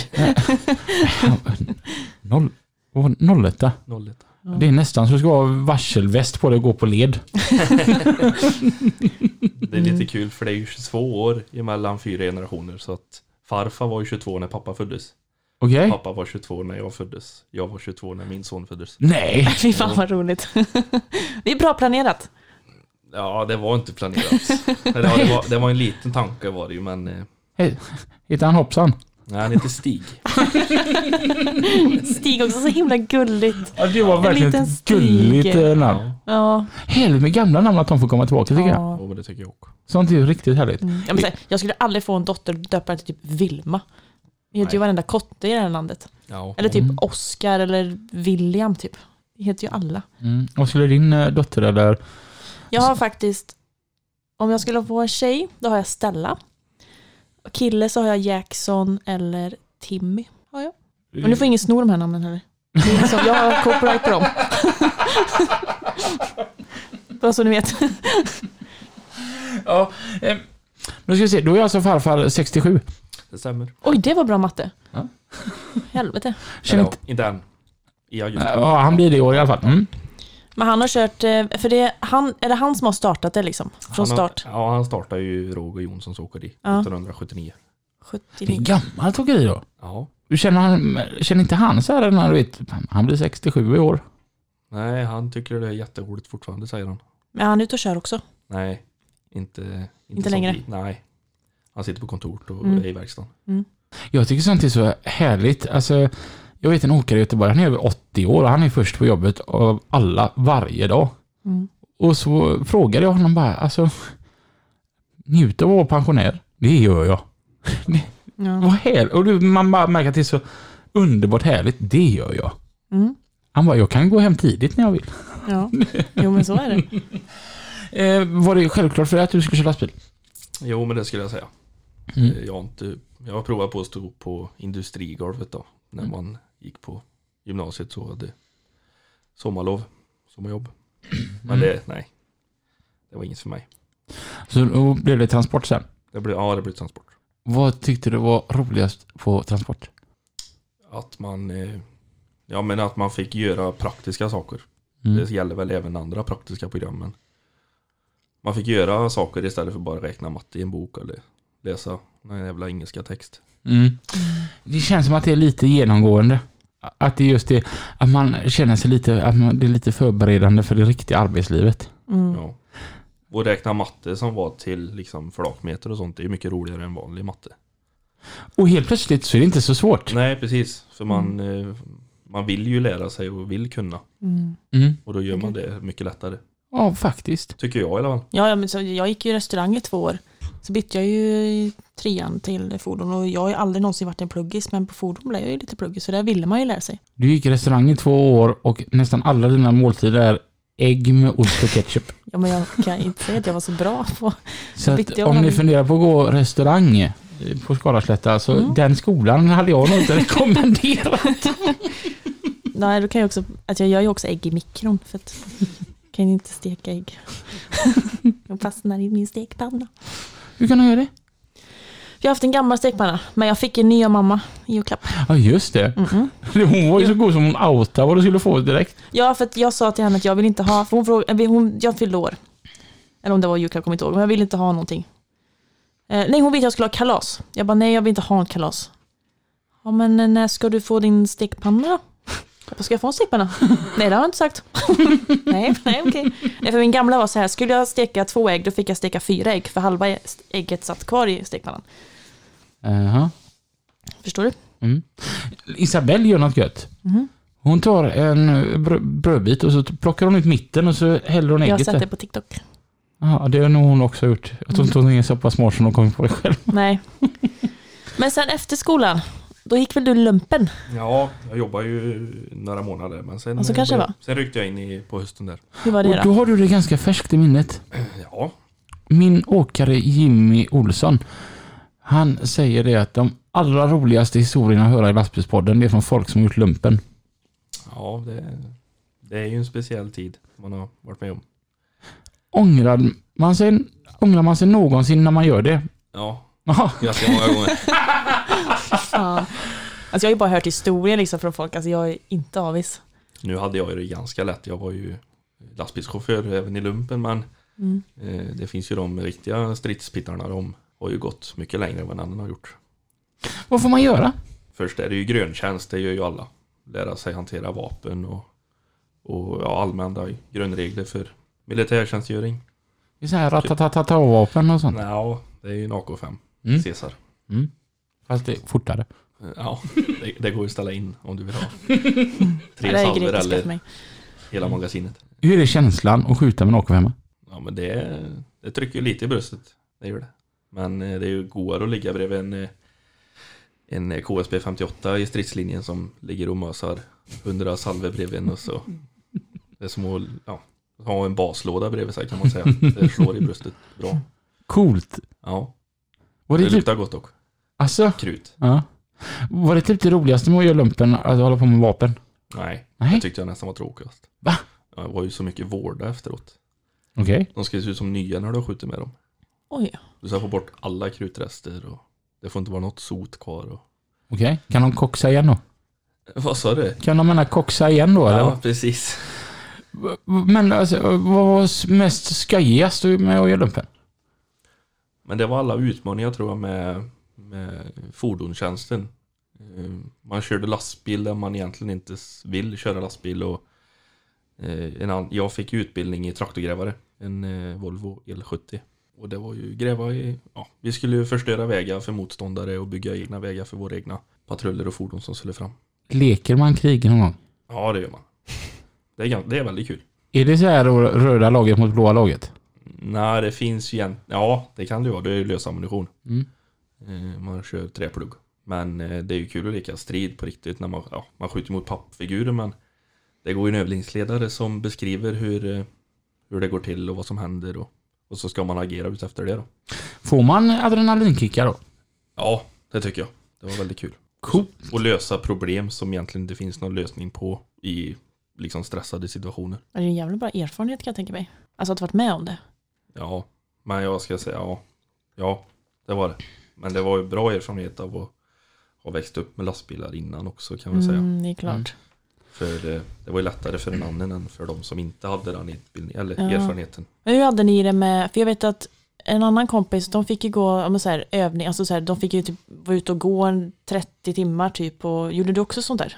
Noll, vad- nolletta. Noll ett. Ja. Det är nästan så du ska ha varselväst på dig och gå på led. Det är lite kul, för det är ju tjugotvå år emellan fyra generationer, så att farfar var ju tjugotvå när pappa föddes. Okej? Pappa var tjugotvå när jag föddes. Jag var tjugotvå när min son föddes. Nej. Fy fan vad roligt. Det är bra planerat. Ja, det var inte planerat. Eller, ja, det, var, det var en liten tanke var det ju, men... eh, Heter han Hoppsan? Nej, han heter Stig. Stig också, så himla gulligt. Ja, det var En verkligen liten ett Stig. gulligt eh, namn. Ja, Ja. Helvete med gamla namn att de får komma tillbaka, tycker jag. Ja. jo, men det tycker jag också. Sånt är ju riktigt härligt. Mm. Jag, menar, jag skulle aldrig få en dotter döpa till typ Vilma. Det heter ju Nej. varenda kotte i det här landet. Ja. Eller typ Mm. Oscar eller William typ. Det heter ju alla. Mm. Vad skulle din eh, dotter eller... Jag har faktiskt, om jag skulle få en tjej, då har jag Stella. Och kille så har jag Jackson eller Timmy. Har jag. Men du får ingen sno de här namnen heller. Det är liksom, jag har copyright på dem. Bara så ni vet. Ja, eh, nu ska vi se. Då är alltså farfar sextiosju. Det stämmer. Oj, det var bra matte. Ja. Helvete. Känner Eller, inte... ja, inte än. I augusti. Ja, han blir det i år i alla fall. Mm. Men han har kört, eh, för det han, är det han som har startat det liksom? Från Han har- start? Ja, han startade ju Roger Jonssons åkeri Ja. nittonhundrasjuttionio. Det är sjuttionio. gammalt åkeri då. Ja. Du känner, han, känner inte han så här när du vet, han blir sextiosju i år. Nej, han tycker det är jätteroligt fortfarande, säger han. Men han är ute och kör också. Nej, inte, inte, Inte som längre? vi. Nej. Han sitter på kontoret och Mm. är i verkstaden. Jag tycker sånt är så härligt. Alltså, jag vet en åkare i Göteborg, han är över åttio år och han är först på jobbet av alla varje dag. Mm. Och så frågade jag honom bara, alltså, njuta av att vara pensionär. Det gör jag. Ja. Vad härligt. Och du, man bara märker att det är så underbart härligt. Det gör jag. Mm. Han bara, jag kan gå hem tidigt när jag vill. Ja, jo men så är det. Eh, var det självklart för dig att du skulle köra lastbil? Jo, men det skulle jag säga. Mm. Eh, Jag har inte, jag har provat på att stå på industrigolvet då. När Mm. man gick på gymnasiet så hade, sommarlov, sommarjobb. Men det, nej. Det var inget för mig. Så då blev det transport sen? Det blev, ja, det blev transport. Vad tyckte du var roligast på transport? Att man, eh, ja men att man fick göra praktiska saker. Mm. Det gäller väl även andra praktiska programmen. Man fick göra saker istället för bara räkna matte i en bok eller läsa en jävla engelska text. Mm. Det känns som att det är lite genomgående. Att det är just det, att man känner sig lite, att man, det är lite förberedande för det riktiga arbetslivet. Mm. Ja. Och räkna matte som var till liksom flakmeter och sånt, det är mycket roligare än vanlig matte. Och helt plötsligt så är det inte så svårt. Nej, precis. För man, mm. eh, man vill ju lära sig och vill kunna. Mm. Mm. Och då gör man det mycket lättare. Ja, faktiskt. Tycker jag i alla fall. Ja, men så jag gick ju i restaurang i två år. Så bytte jag ju i trean till fordon. Och jag har ju aldrig någonsin varit en pluggis. Men på fordon blev jag ju lite pluggis. Så där ville man ju lära sig. Du gick i restaurang i två år och nästan alla dina måltider är ägg med ost och ketchup. Ja, men jag kan inte säga att jag var så bra på. Så bytte att jag om ni någon- funderar på att gå restaurang på Skararslätta, så Mm. den skolan hade jag nog inte rekommenderat. Nej, då kan jag också... Att jag gör ju också ägg i mikron. För att jag kan inte steka ägg. De fastnar i min stekpanna. Hur kan du göra det? Jag har haft en gammal stekpanna. Men jag fick en ny av mamma i julklapp. Ja, just det. Mm-mm. Hon var ju så god som hon outade vad du skulle få direkt. Ja, för att jag sa till henne att jag vill inte ha... För hon frågade, hon, jag fyllde år. Eller om det var julklapp, kommer inte ihåg. Men jag vill inte ha någonting. Eh, nej, hon ville att jag skulle ha kalas. Jag bara, nej, jag vill inte ha en kalas. Ja, men eh, när ska du få din stekpanna då? Vad ska jag få en stekpanna? Nej, det har jag inte sagt. nej, nej, okej. Nej, för min gamla var så här, skulle jag steka två ägg, då fick jag steka fyra ägg. För halva ägget satt kvar i stekpannan. Jaha. Förstår du? Mm. Isabelle gör något gött. Mhm. Hon tar en brö- brödbit och så plockar hon ut mitten och så häller hon Jag har ägget sett där. det på TikTok. Ja, det har nog hon också gjort. Jag tror inte hon är så pass smart som hon kommer på det själv. Nej. Men sen efter skolan, då gick väl du lumpen? Ja, jag jobbar ju några månader. Men sen, Och så kanske det var. sen ryckte jag in i, på hösten där. Hur var det Och då? då har du det ganska färskt i minnet. Ja, Min åkare Jimmy Olsson, han säger det att de allra roligaste historierna att höra i lastbilspodden, det är från folk som har gjort lumpen. ja det, det är ju en speciell tid man har varit med om. Ångrar man sig, ångrar man sig någonsin när man gör det? Ja, Ja. ganska många gånger. Fan. Alltså jag har ju bara hört historier liksom från folk. Alltså jag är inte avis. Nu hade jag ju det ganska lätt. Jag var ju lastbilschaufför även i lumpen, men Mm. eh, det finns ju de riktiga stridspittarna. De har ju gått mycket längre än vad en annan har gjort. Vad får man göra? Först är det ju gröntjänst, det gör ju alla. Lära sig hantera vapen och, och ja, allmänna grundregler för militärtjänstgöring. Det är så här ratatatata-vapen och sånt. Ja, det är ju en A K fem. Mm. Caesar. Mm. Fast det är fortare. Ja, det, det går ju att ställa in om du vill ha. Tre Det är salver grekiska eller för mig. hela magasinet. Hur är det känslan att skjuta med en A K fem? Ja, men det, det trycker lite i bröstet. Det gör det. Men eh, det är ju godare att ligga bredvid en, eh, en K S B femtioåtta i stridslinjen som ligger och mösar hundra salver bredvid en och så. Det är som att ja, ha en baslåda bredvid sig, kan man säga. Det slår i bröstet bra. Coolt. Ja, Var det det, typ, luktar gott också. alltså, Krut. ja. Var det typ det roligaste med att göra lumpen att hålla på med vapen? Nej, Nej. det tyckte jag nästan var tråkigast. Va? Ja, det var ju så mycket vårda efteråt. Okej. De ska se ut som nya när du skjuter med dem. Oj. Du ska få bort alla krutrester och det får inte vara något sot kvar. Och... Okej. Kan de koxa igen då? Vad sa du? Kan de mena koxa igen då? Eller? Ja, precis. Men alltså, vad var mest skojigast med att göra lumpen? Men det var alla utmaningar tror jag med, med fordonstjänsten. Eh, Man körde lastbil där man egentligen inte vill köra lastbil. Och, eh, en annan, jag fick utbildning i traktorgrävare, en eh, Volvo L sjuttio. Och det var ju gräva i, ja, vi skulle ju förstöra vägar för motståndare och bygga egna vägar för våra egna patruller och fordon som skulle fram. Leker man krig någon gång? Ja, det gör man. Det är, gan- det är väldigt kul. Är det så här då, röda laget mot blåa laget? Nej, det finns ju en... Ja, det kan det vara. Det är ju lös ammunition. Mm. Eh, Man kör träplugg. Men eh, det är ju kul att leka strid på riktigt när man, ja, man skjuter mot pappfigurer. Men det går ju en övningsledare som beskriver hur, eh, hur det går till och vad som händer. Och, och så ska man agera ut efter det då. Får man adrenalinkickar då? Ja, det tycker jag. Det var väldigt kul. Cool. Och lösa problem som egentligen inte finns någon lösning på i liksom stressade situationer. Det är en jävla bra erfarenhet kan jag tänka mig. Alltså att varit med om det. Ja, men jag ska säga ja, ja, det var det. Men det var ju bra erfarenhet av att ha växt upp med lastbilar innan också kan man säga. Mm, det är klart. Mm. För det, det var ju lättare för en annan än för de som inte hade den utbildningen eller Ja. erfarenheten. Men hur hade ni det med, för jag vet att en annan kompis, de fick ju gå om så här, övning, alltså så här, de fick ju typ vara ute och gå en trettio timmar typ, och gjorde du också sånt där?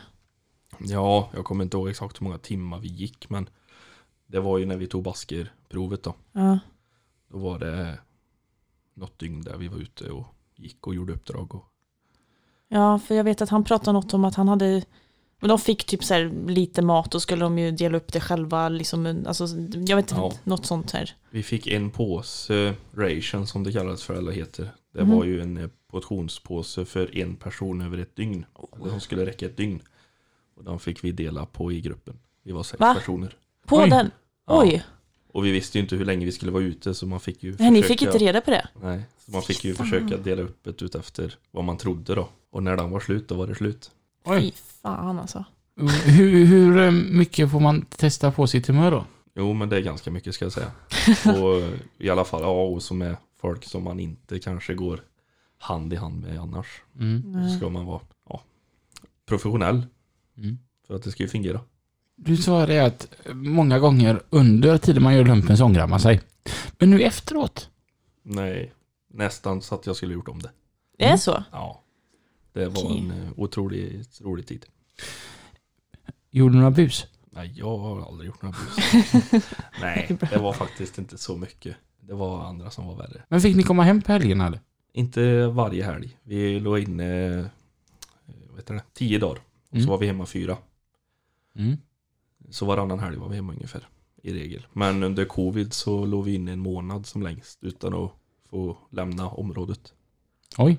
Ja, jag kommer inte ihåg exakt hur många timmar vi gick, men det var ju när vi tog baskerprovet då. Ja. Då var det något dygn där vi var ute och gick och gjorde uppdrag. Och... Ja, för jag vet att han pratade något om att han hade, men de fick typ så här lite mat och skulle de ju dela upp det själva liksom, alltså jag vet inte, Ja. något sånt här. Vi fick en påse ration som det kallas för, eller heter. Det Mhm. var ju en eh, portionspåse för en person över ett dygn. Eller som skulle räcka ett dygn. Och den fick vi dela på i gruppen. Vi var sex Va? personer. På Oj. den? Ja. Oj, Och vi visste ju inte hur länge vi skulle vara ute, så man fick ju nej, ni försöka... fick inte reda på det? Nej, så man fick ju Fan. försöka dela upp det ut efter vad man trodde då. Och när den var slut, då var det slut. Fy Oj. fan alltså. Hur, hur eh, mycket får man testa på sitt humör då? Jo, men det är ganska mycket ska jag säga. Och i alla fall, ja, och som är folk som man inte kanske går hand i hand med annars. Mm. Så Nej. ska man vara ja, professionell Mm. för att det ska ju fungera. Du sa det att många gånger under tiden man gör lumpen så ångrar man sig. Men nu efteråt? Nej, nästan så att jag skulle gjort om det. Det är så? Ja, det var Okej. en eh, otroligt rolig tid. Gjorde du några bus? Nej, jag har aldrig gjort några bus. Nej, det var faktiskt inte så mycket. Det var andra som var värre. Men fick ni komma hem på helgen eller? Inte varje helg. Vi låg inne eh, vad heter det, tio dagar. Och Mm. så var vi hemma fyra. Mm. Så varannan helg var vi hemma ungefär. I regel. Men under covid så låg vi inne en månad som längst. Utan att få lämna området. Oj.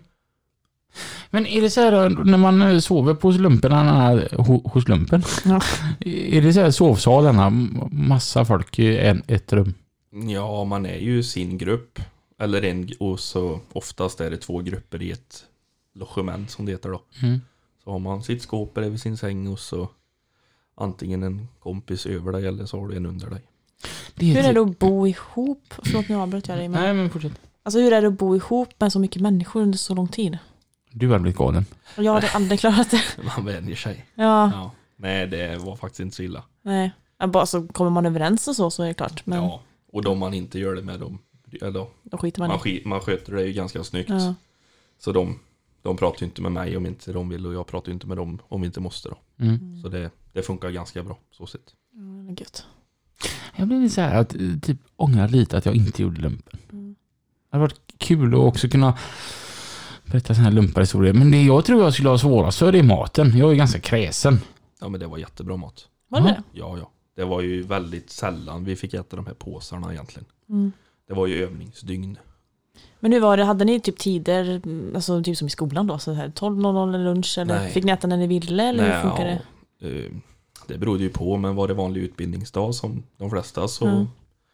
Men är det så här då, när man sover på lumpen, ho- hos lumpen? Ja. Är det så här sovsal, denna massa folk i en, ett rum? Ja, man är ju sin grupp. Eller en, och så oftast är det två grupper i ett logement som det heter då. Mm. Så har man sitt skåp bredvid sin säng och så antingen en kompis över dig eller så har du en under dig. Det Hur är det att bo ihop? Förlåt, nu avbröt jag dig. Men... Nej, men fortsätt. Alltså hur är det att bo ihop med så mycket människor under så lång tid? Du har blivit galen. Och jag hade aldrig klarat det. Man vänjer sig. Ja, Ja. Nej, det var faktiskt inte så illa. nej. Ja, bara så kommer man överens och så, så är det klart. Men Ja. Och de man inte gör det med dem, eller då skiter man man, i. sk- man sköter det ju ganska snyggt. Ja. Så de, de pratar ju inte med mig om inte de vill och jag pratar ju inte med dem om vi inte måste då. Mm. Så det, det funkar ganska bra så sett. Ja, det är gött. Jag blev så här att eh, typ ångrar lite att jag inte gjorde lumpen. Mm. Det hade varit kul att också kunna berätta sådana här lumparhistorier. Men det jag tror jag skulle ha svårast för det är maten. Jag är ganska kräsen. Ja, men det var jättebra mat. Var det Ja. det? Ja, ja. Det var ju väldigt sällan vi fick äta de här påsarna egentligen. Mm. Det var ju övningsdygn. Men hur var det? Hade ni typ tider, mm, alltså typ som i skolan då? Så här tolv noll noll eller lunch? Eller Nej. fick ni äta när ni ville? Eller hur funkar det? ja, eh, det berodde ju på, men var det vanlig utbildningsdag som de flesta så Mm.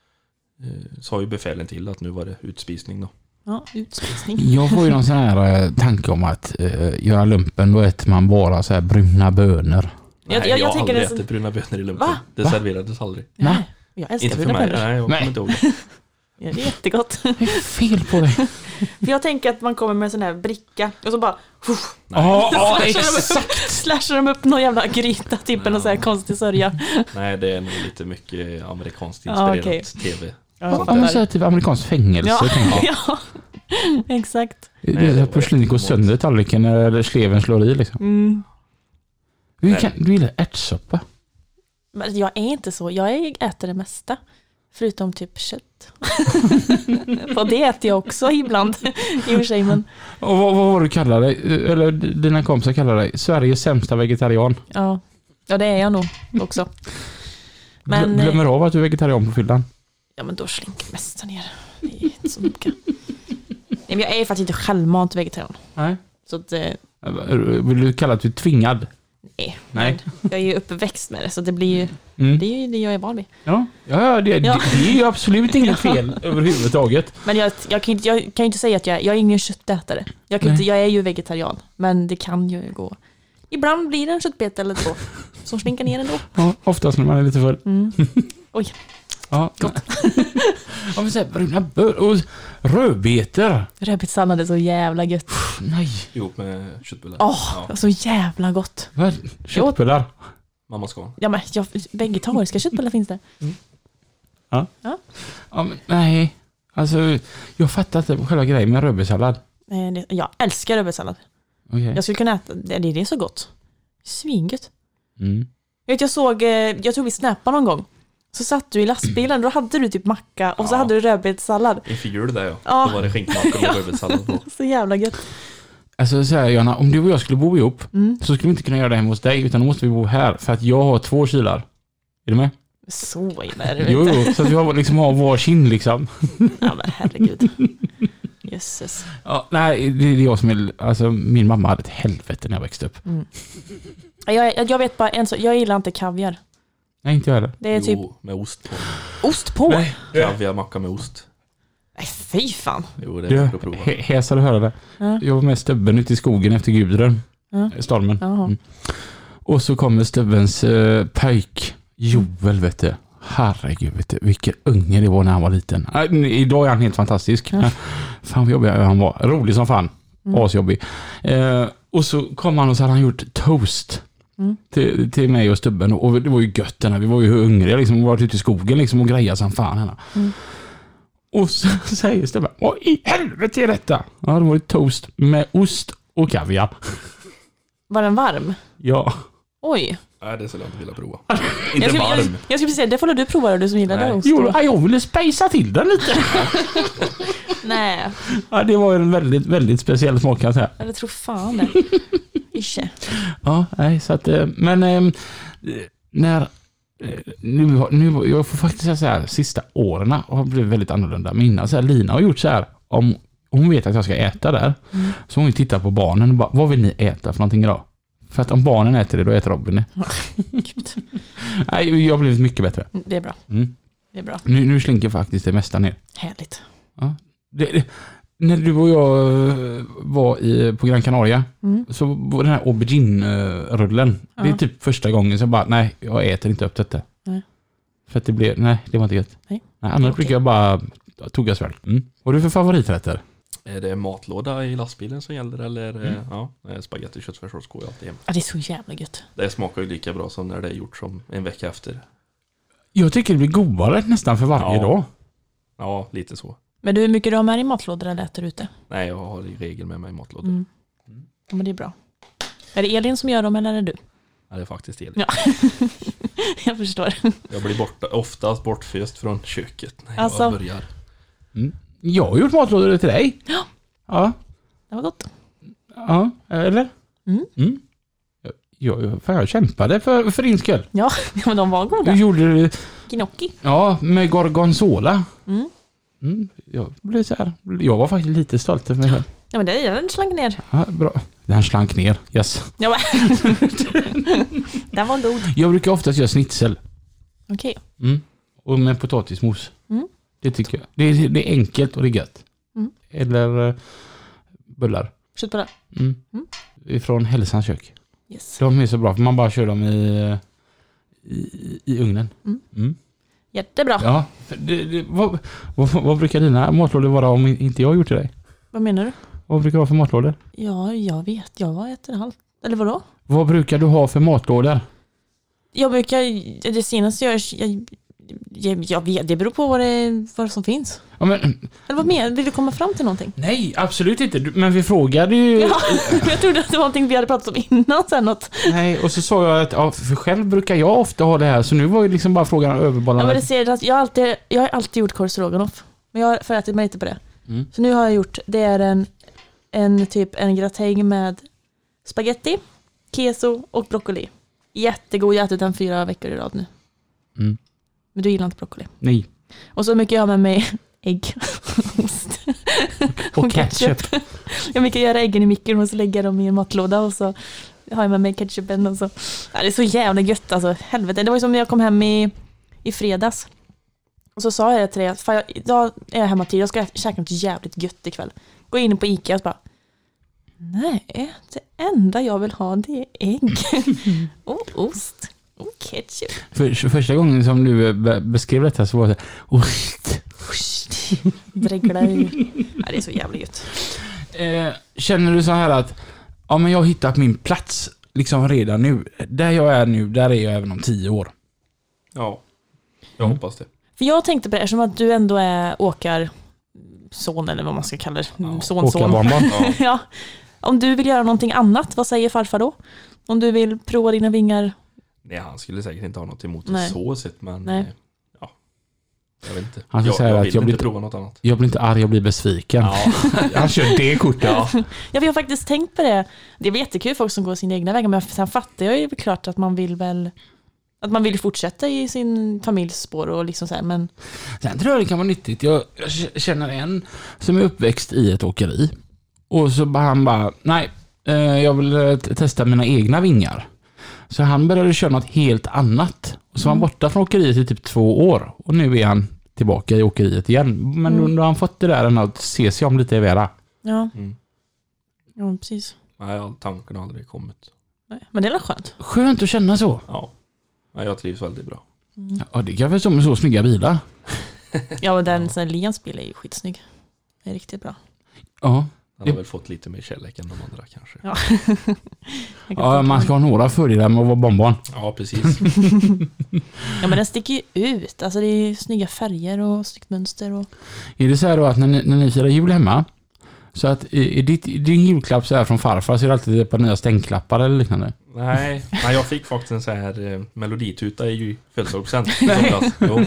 eh, sa ju befälen till att nu var det utspisning då. Ja, utspisning. Jag får ju någon sån här eh, tanke om att eh, göra lumpen, då äter man bara så här bruna bönor. Jag- Nej, jag- jag, jag har tänker aldrig det så- ätit bruna bönor i lumpen. Va? Det Va? serverades aldrig. Nej. Jag älskar Inte för bruna mig. bönor. Nej, jag Nej. kommer inte ihåg det. Ja, det är jättegott. Det är fel på det. För jag tänker att man kommer med en sån här bricka och så bara uff, Ja, ja, slashar de upp- exakt. slashar de upp någon jävla gryta typ eller så här konstig sörja. Nej, det är nog lite mycket amerikanskt Ja, inspirerat okej. tv. Ja, Om man säger typ amerikansk fängelse, Ja, tänker jag. ja. Exakt. Det Nej, är det så var porslinet går jättegott. sönder i tallriken eller sleven slår i liksom. Mm. Du, Nej. kan, du gillar ärtsoppa. Men jag är inte så. Jag äter det mesta. Förutom typ kött. Och det äter jag också ibland. I och för sig, men Och vad, vad var du kallar dig? Eller dina kompisar kallar dig? Sveriges sämsta vegetarian. ja. Ja, det är jag nog också. Men, Men, Glömmer av att du är vegetarian på fyllan. ja, men då slinker mesta ner. Det är inte så mycket. Nej, men jag är faktiskt inte självmant vegetarian. Nej. Så att, eh, Vill du kalla att du är tvingad? nej. Nej. Jag är ju uppväxt med det, så det blir ju, Mm. det är ju det jag är van vid. Ja, ja det, Ja. Det, det är ju absolut inget fel överhuvudtaget. Men jag, jag, kan inte, jag kan ju inte säga att jag, jag är ingen köttätare. Jag, kan Nej. inte, jag är ju vegetarian, men det kan ju gå Ibland blir det en köttbeta eller två som slinker ner ändå. Ja, oftast när man är lite full. Mm. Oj. Ja, gott. Ja, men så här, bruna bör och rödbetor. Rödbetssallad är så jävla gött. Nej. Ihop med köttbullar. Åh, Ja, så jävla gott. Vad? Köttbullar. mamma ska. Ja, men jag, vegetariska köttbullar finns det. Ja. Ja. Ja, men nej. Alltså, jag fattar inte själva grejen med rödbetssallad. Eh, det- Jag älskar rödbetssallad. Okej. Jag skulle kunna äta det. Det är så gott. Svingött. Mm. Jag vet, jag såg, eh, jag tror vi snappade någon gång. Så satt du i lastbilen, då hade du typ macka och så Ja. hade du rödbetssallad. En figur där ja. Ja. Då var det skinkmacka och rödbetssallad på. Så jävla gött. Alltså så här, Jonna, om du och jag skulle bo ihop Mm. så skulle vi inte kunna göra det hemma hos dig, utan då måste vi bo här för att jag har två kylar. Är du med? Så illa är det Jo, inte. jo, så att vi har liksom har varsin liksom. Ja, men herregud. Jösses. Ja, nej, det är jag som är, alltså min mamma hade ett helvete när jag växte upp. Jag, jag, jag vet bara en sak, jag gillar inte kaviar. Nej, inte jag heller. Det är typ Jo, med ost på. ost på. Nej, Kaviar, macka med ost. fy fan. Jo, det Du, är för att prova. he- Hes, har du hört det? Ja. Jag var med stubben ute i skogen efter Gudrun. Ja. Stormen. Jaha. Mm. Och så kommer stubbens uh, pojk Joel, vet du. Herregud, vet du. Vilken unge det var när han var liten. Äh, idag är han helt fantastisk. Ja. Fan vad jobbig han var. Rolig som fan. Mm. Asjobbig. Uh, och så kom han och så hade han gjort toast. Mm. Till, till mig och stubben. Och det var ju gött den här. Vi var ju hungriga liksom. Vi var ute i skogen liksom och grejade som fan henne. Mm. Och så säger stubben: vad i helvete är detta? Ja, det var ju toast med ost och kaviar. Var den varm? Ja. Oj. Nej, det skulle jag inte vilja prova. Jag Inte skulle, jag, varm. jag skulle säga, det får du prova då, du som gillar Nej. det ost. Jo, jag ville spejsa till den lite. Nej, Ja, det var en väldigt, väldigt speciell smak kan jag säga. jag tror fan det. Ische. Ja, nej, så att, eh, men eh, när, eh, nu, har- nu, jag får faktiskt säga så här, sista åren har blivit väldigt annorlunda. Mina, så här, Lina har gjort så här, om hon vet att jag ska äta där, Mm. så hon tittar på barnen och bara, vad vill ni äta för någonting idag? För att om barnen äter det, då äter Robin det. Gud. Nej, jag har blivit mycket bättre. Det är bra. Mm. Det är bra. Nu, nu slinker faktiskt det mesta ner. Härligt. Det, det, när du och jag eh, var i, på Gran Canaria, Mm. så var den här aubergine-rullen, det är Ja. typ första gången så jag bara, nej, jag äter inte upp detta. Nej. För att det blev, nej, det var inte gött. Nej. nej annars Okej. brukar jag bara tugga svärd. Mm. Vad är du för favoriträtter? Är det matlåda i lastbilen som gäller eller? Mm. Ja, spagetti, köttfärssås går ju alltid hem. Ja, det är så jävla gött. Det smakar ju lika bra som när det är gjort som en vecka efter. Jag tycker det blir godare nästan för varje Ja. dag. Ja, lite så. Men du, hur mycket du har med i matlådor eller äter ute? Nej, jag har i regel med mig matlådor. Mm. Ja, men det är bra. Är det Elin som gör dem eller är det du? Ja, det är faktiskt Elin. Ja. Jag förstår. Jag blir borta, oftast bortföst från köket när Alltså. jag börjar. Jag har gjort matlådor till dig. Ja. Ja. Det var gott. Ja, eller? Mm. Mm. Jag, jag, fan, jag kämpade för, för din skull. Ja, men de var Du goda. gjorde Gnocchi. ja, med gorgonzola. Mm. Mm, jag blev så här. Jag var faktiskt lite stolt över mig själv. Ja, men det är den slank ner. Ja, bra. Den slank ner. Yes. Ja, men. Den var god. Jag brukar oftast göra schnitzel. Okej. Mm. Och med potatismos. Mm. Det tycker jag. Det är, det är enkelt och det är gött. Mm. Eller uh, bullar. Köttbullar. Mm. Mm. Ifrån Hälsans kök. Yes. De är så bra för man bara kör dem i, i, i ugnen. Mm. Mm. Jättebra. Ja. för Det, det, vad, vad, vad brukar dina matlådor vara om inte jag har gjort till dig? Vad menar du? Vad brukar du ha för matlådor? Ja, jag vet. Jag äter allt. Eller vadå? Vad brukar du ha för matlådor? Jag brukar, det senaste jag, jag, jag, jag vet, det beror på vad det, vad som finns. Ja, men, Eller vad mer? Vill du komma fram till någonting? nej, absolut inte. Du- Men vi frågade ju... Ja, jag trodde att det var någonting vi hade pratat om innan sen något. Nej, och så sa jag att ja, för själv brukar jag ofta ha det här. Så nu var ju liksom bara frågan Ja, överbollad. men det ser att jag har alltid, jag har alltid gjort korv stroganoff. Men jag har förätit mig lite på det. Mm. Så nu har jag gjort, det är en, en typ en gratäng med spaghetti, queso och broccoli. Jättegod, jag har ätit den fyra veckor i rad nu. Mm. Men du gillar inte broccoli. Nej. Och så mycket jag har med mig ägg, ost Och ketchup. Jag mycket göra äggen i mikron och så lägger dem i en matlåda och så har jag med mig ketchupen och så. Ja, det är så jävla gött alltså, helvete. Det var ju som när jag kom hem i, i fredags. Och så sa jag till dig att fan, jag, idag är jag hemma tid, jag ska käka något jävligt gött ikväll. Gå in på Ica och så bara, Nej, det enda jag vill ha det är ägg. Och ost. Och ketchup. För, första gången som du be- beskrev detta så var det ost. Dreglar ur. Ja, det är så jävligt gött. Eh, känner du så här att ja, men jag har hittat min plats liksom redan nu. Där jag är nu, där är jag även om tio år. Ja, jag Mm. hoppas det. För jag tänkte på det, eftersom att du ändå är åkarson eller vad man ska kalla det. Ja, Son, son. Åkarbarnbarn. Ja. Ja. Om du vill göra någonting annat, vad säger farfar då? Om du vill prova dina vingar? Nej, han skulle säkert inte ha något emot Nej. det så sett, men Nej. eh, ja, jag vet inte. Han ska jag, säga jag att vill jag inte blir- prova något annat. Jag blir inte arg, jag blir besviken. Ja, Han kör det kortet. ja. Ja, vi har faktiskt tänkt på det. Det är väl jättekul folk som går sina egna vägar, men sen fattar jag ju klart att man vill väl att man vill fortsätta i sin familjs spår och liksom så här, men Sen tror jag det kan vara nyttigt. Jag, jag känner en som är uppväxt i ett åkeri. Och så bara han bara, nej, eh, jag vill eh, testa mina egna vingar. Så han började köra något helt annat. Och så var han borta från åkeriet i typ två år. Och nu är han tillbaka i åkeriet igen. Men Mm. då har han fått det där ändå att se sig om lite i vera. ja, Mm. ja precis. Nej, tanken har aldrig kommit. Nej, men det är väl skönt. Skönt att känna så. Ja, ja jag trivs väldigt bra. Ja, det kan väl stå med så snygga bilar. Ja, och den så här, Lians bil är ju skitsnygg. Det är riktigt bra. Ja. Han har väl fått lite mer kärlek än de andra kanske. Ja. Jag kan Ja, tänka man mig. ska ha några fördelar med att vara barnbarn. Ja, precis. Ja, men den sticker ju ut. Alltså det är snygga färger och snyggt mönster och Är det så här då att när ni, när ni firar jul hemma, så att i, i, ditt, i din julklapp så här från farfar så är det alltid ett par nya stänkklappar eller liknande? Nej, nej, jag fick faktiskt en så här eh, melodituta i ju födelsedagspresent i somras. Jo,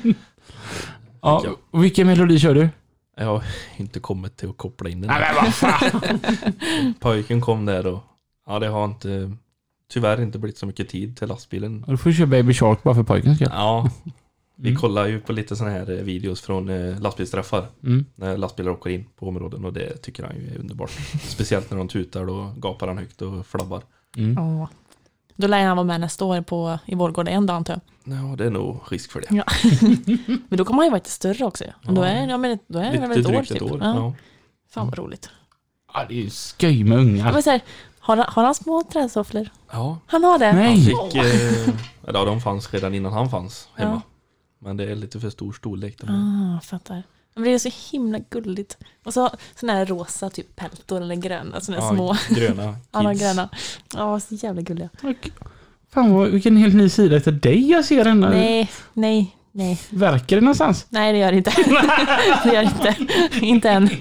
Ja, Ja. och vilken melodi kör du? jag har inte kommit till att koppla in den. Nej, men vad fan! Pojken kom där och ja, det har inte tyvärr inte blivit så mycket tid till lastbilen. Då får du köra Baby Shark bara för pojken ska. Ja, vi Mm. kollar ju på lite såna här eh, videos från eh, lastbilsträffar Mm. när lastbilar åker in på områden och det tycker han ju är underbart. Speciellt när de tutar, då gapar han högt och flabbar. Mm. ja. Då lär han vara med nästa år på, i Vårgårda en dag antar jag. Ja, det är nog risk för det. Ja. Men då kommer han ju vara lite större också. Men då är, ja, men, då är det väl ett år drygt typ. ett år. Ja. Ja. Fan vad roligt. Ja, det är ju skoj med ungar. Men så här, har, han, har han små trädsofflor? Ja, Han har det? Nej. han fick, eh, ja, de fanns redan innan han fanns hemma. Ja. Men det är lite för stor storlek. De Ah, fattar. Men det är så himla gulligt. Och så såna här rosa typ peltor eller gröna, såna här ja, små. gröna Han har kids. gröna. Ja, så jävla gulliga. Fan, vad, vilken helt ny sida till dig jag ser den. Nej, nej, nej. Verkar det någonstans? Nej, det gör det inte. Det gör det inte. Inte än.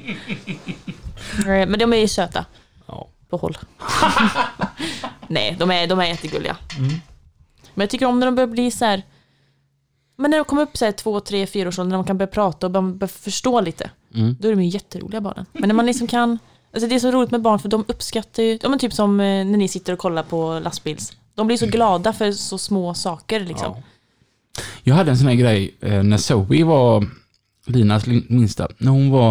Nej, men de är ju söta. Ja. På håll. Nej, de är, de är jättegulliga. Mm. Men jag tycker om när de börjar bli så här. Men när de kommer upp så här två, tre, fyra års ålder, när de kan börja prata och börja förstå lite. Mm. Då är de ju jätteroliga barnen. Men när man liksom kan. Alltså det är så roligt med barn för de uppskattar ju. Ja, men typ som eh, när ni sitter och kollar på lastbils. De blir så glada för så små saker liksom. Ja. Jag hade en sån här grej eh, när Zoe var Linas lin- minsta. När hon var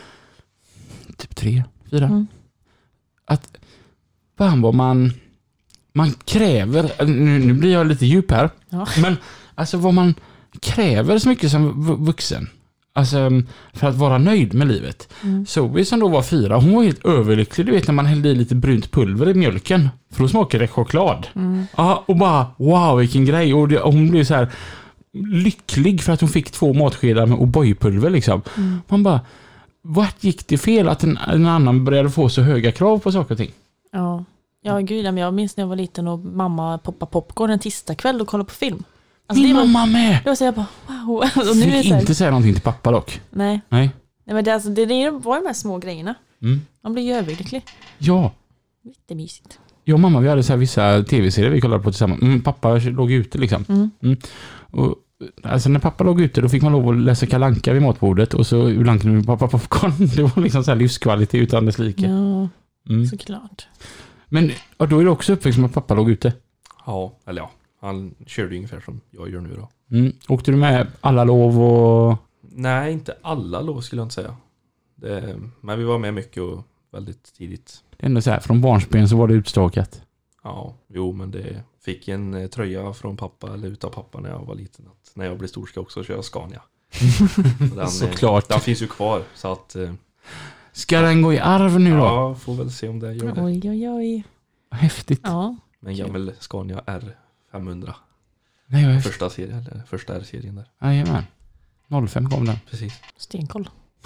typ tre, fyra. Mm. Att fan vad man man kräver, nu, nu blir jag lite djup här. Ja. Men alltså vad man kräver så mycket som vu- vuxen. Alltså för att vara nöjd med livet. Mm. Zoe som då var fyra, hon var helt överlycklig. Du vet när man hällde i lite brunt pulver i mjölken. För då smakade det choklad. Mm. Ja, och bara wow vilken grej. Och, det, och hon blev så här lycklig för att hon fick två matskedar med O'boy-pulver liksom. Mm. Man bara, vart gick det fel att en, en annan började få så höga krav på saker och ting? Ja. Ja, gud, men jag minns när jag var liten och mamma poppade popcorn en tisdagkväll och kollade på film. Alltså, Min det var, mamma med! det var så jag bara, wow. Och nu är det Fick så här, inte säga någonting till pappa dock. nej. Nej. Nej, men det, alltså, det, det var de här små grejerna. Mm. Man blir ju överlycklig. Ja. Jättemysigt. Jag och mamma, vi hade så här vissa tv-serier vi kollade på tillsammans. Mm, pappa låg ute liksom. Mm. Mm. Och, alltså när pappa låg ute då fick man lov att läsa Kalle Anka vid matbordet och så ur lanken med pappa popcorn. Det var liksom så här livskvalitet utan dess like. Ja, Mm. såklart. Men och då är det också uppväxt med att pappa låg ute. Ja, eller ja. Han körde ungefär som jag gör nu då. Mm. Åkte du med alla lov och... Nej, inte alla lov skulle jag inte säga. Det, men vi var med mycket och väldigt tidigt. Det är ändå så här, från barnsben så var det utstakat. Ja, jo men det fick en eh, tröja från pappa eller utav pappa när jag var liten. Att när jag blir stor ska jag också köra Scania. Och den, eh, Såklart. Den finns ju kvar så att... Eh, Ska den gå i arv nu då? Ja, får väl se om det gör det. Oj, oj, oj. Häftigt. Ja. Men gammal Scania R femhundra. Nej, jag är Första serien, eller första R-serien där. Jajamän. noll fem kom den. Precis. Stenkoll.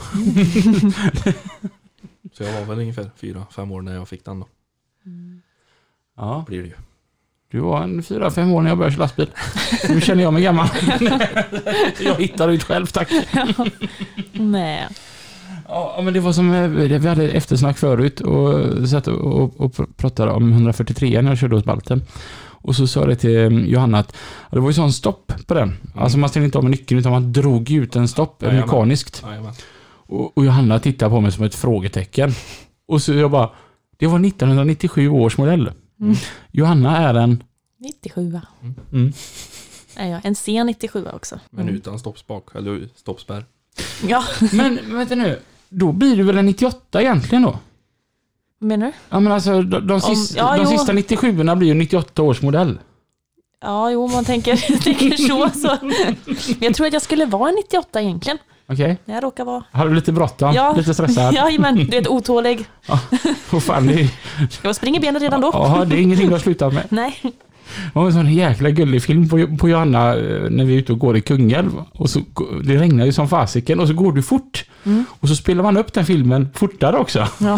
Så jag var väl ungefär fyra, fem år när jag fick den då. Ja. Blir det ju. Du var en fyra, fem år när jag började köra lastbil. Nu känner jag mig gammal. Jag hittade ut själv, tack. Nej. Ja, men det var som vi hade eftersnack förut och satt och, och, och pratade om hundrafyrtiotre när jag körde hos Balten. Och så sa det till Johanna att det var ju sån stopp på den. Mm. Alltså man ställde inte om nyckeln utan man drog ut en stopp ja, mekaniskt. Ja, och, och Johanna tittade på mig som ett frågetecken. Och så jag bara, det var nittonhundranittiosju års modell. Mm. Johanna är en nittiosju. Mm. Mm. Nej, ja, en C nittiosju också. Men Mm. utan stoppspak eller stoppspärr. Ja. Men vänta nu, då blir det väl en nittioåtta egentligen då? Vad menar du? Ja men alltså de, de, sista, Om, ja, de sista nittiosjuorna blir ju nittioåtta års modell. Ja, jo, man tänker, tänker så, så. Men jag tror att jag skulle vara en nittioåtta egentligen. Okej. Okay. Jag råkar vara. Har du lite bråttom? Ja. Lite stressad? Ja, men du är otålig. Ja, vad fan det är... Jag springer benen redan då. Ja, det är ingenting du har slutat med. Nej. Det var en sån jäkla gullig film på, på Johanna när vi är ute och går i Kungälv. Och så, det regnar ju som fasiken och så går du fort. Mm. Och så spelar man upp den filmen fortare också. Ja.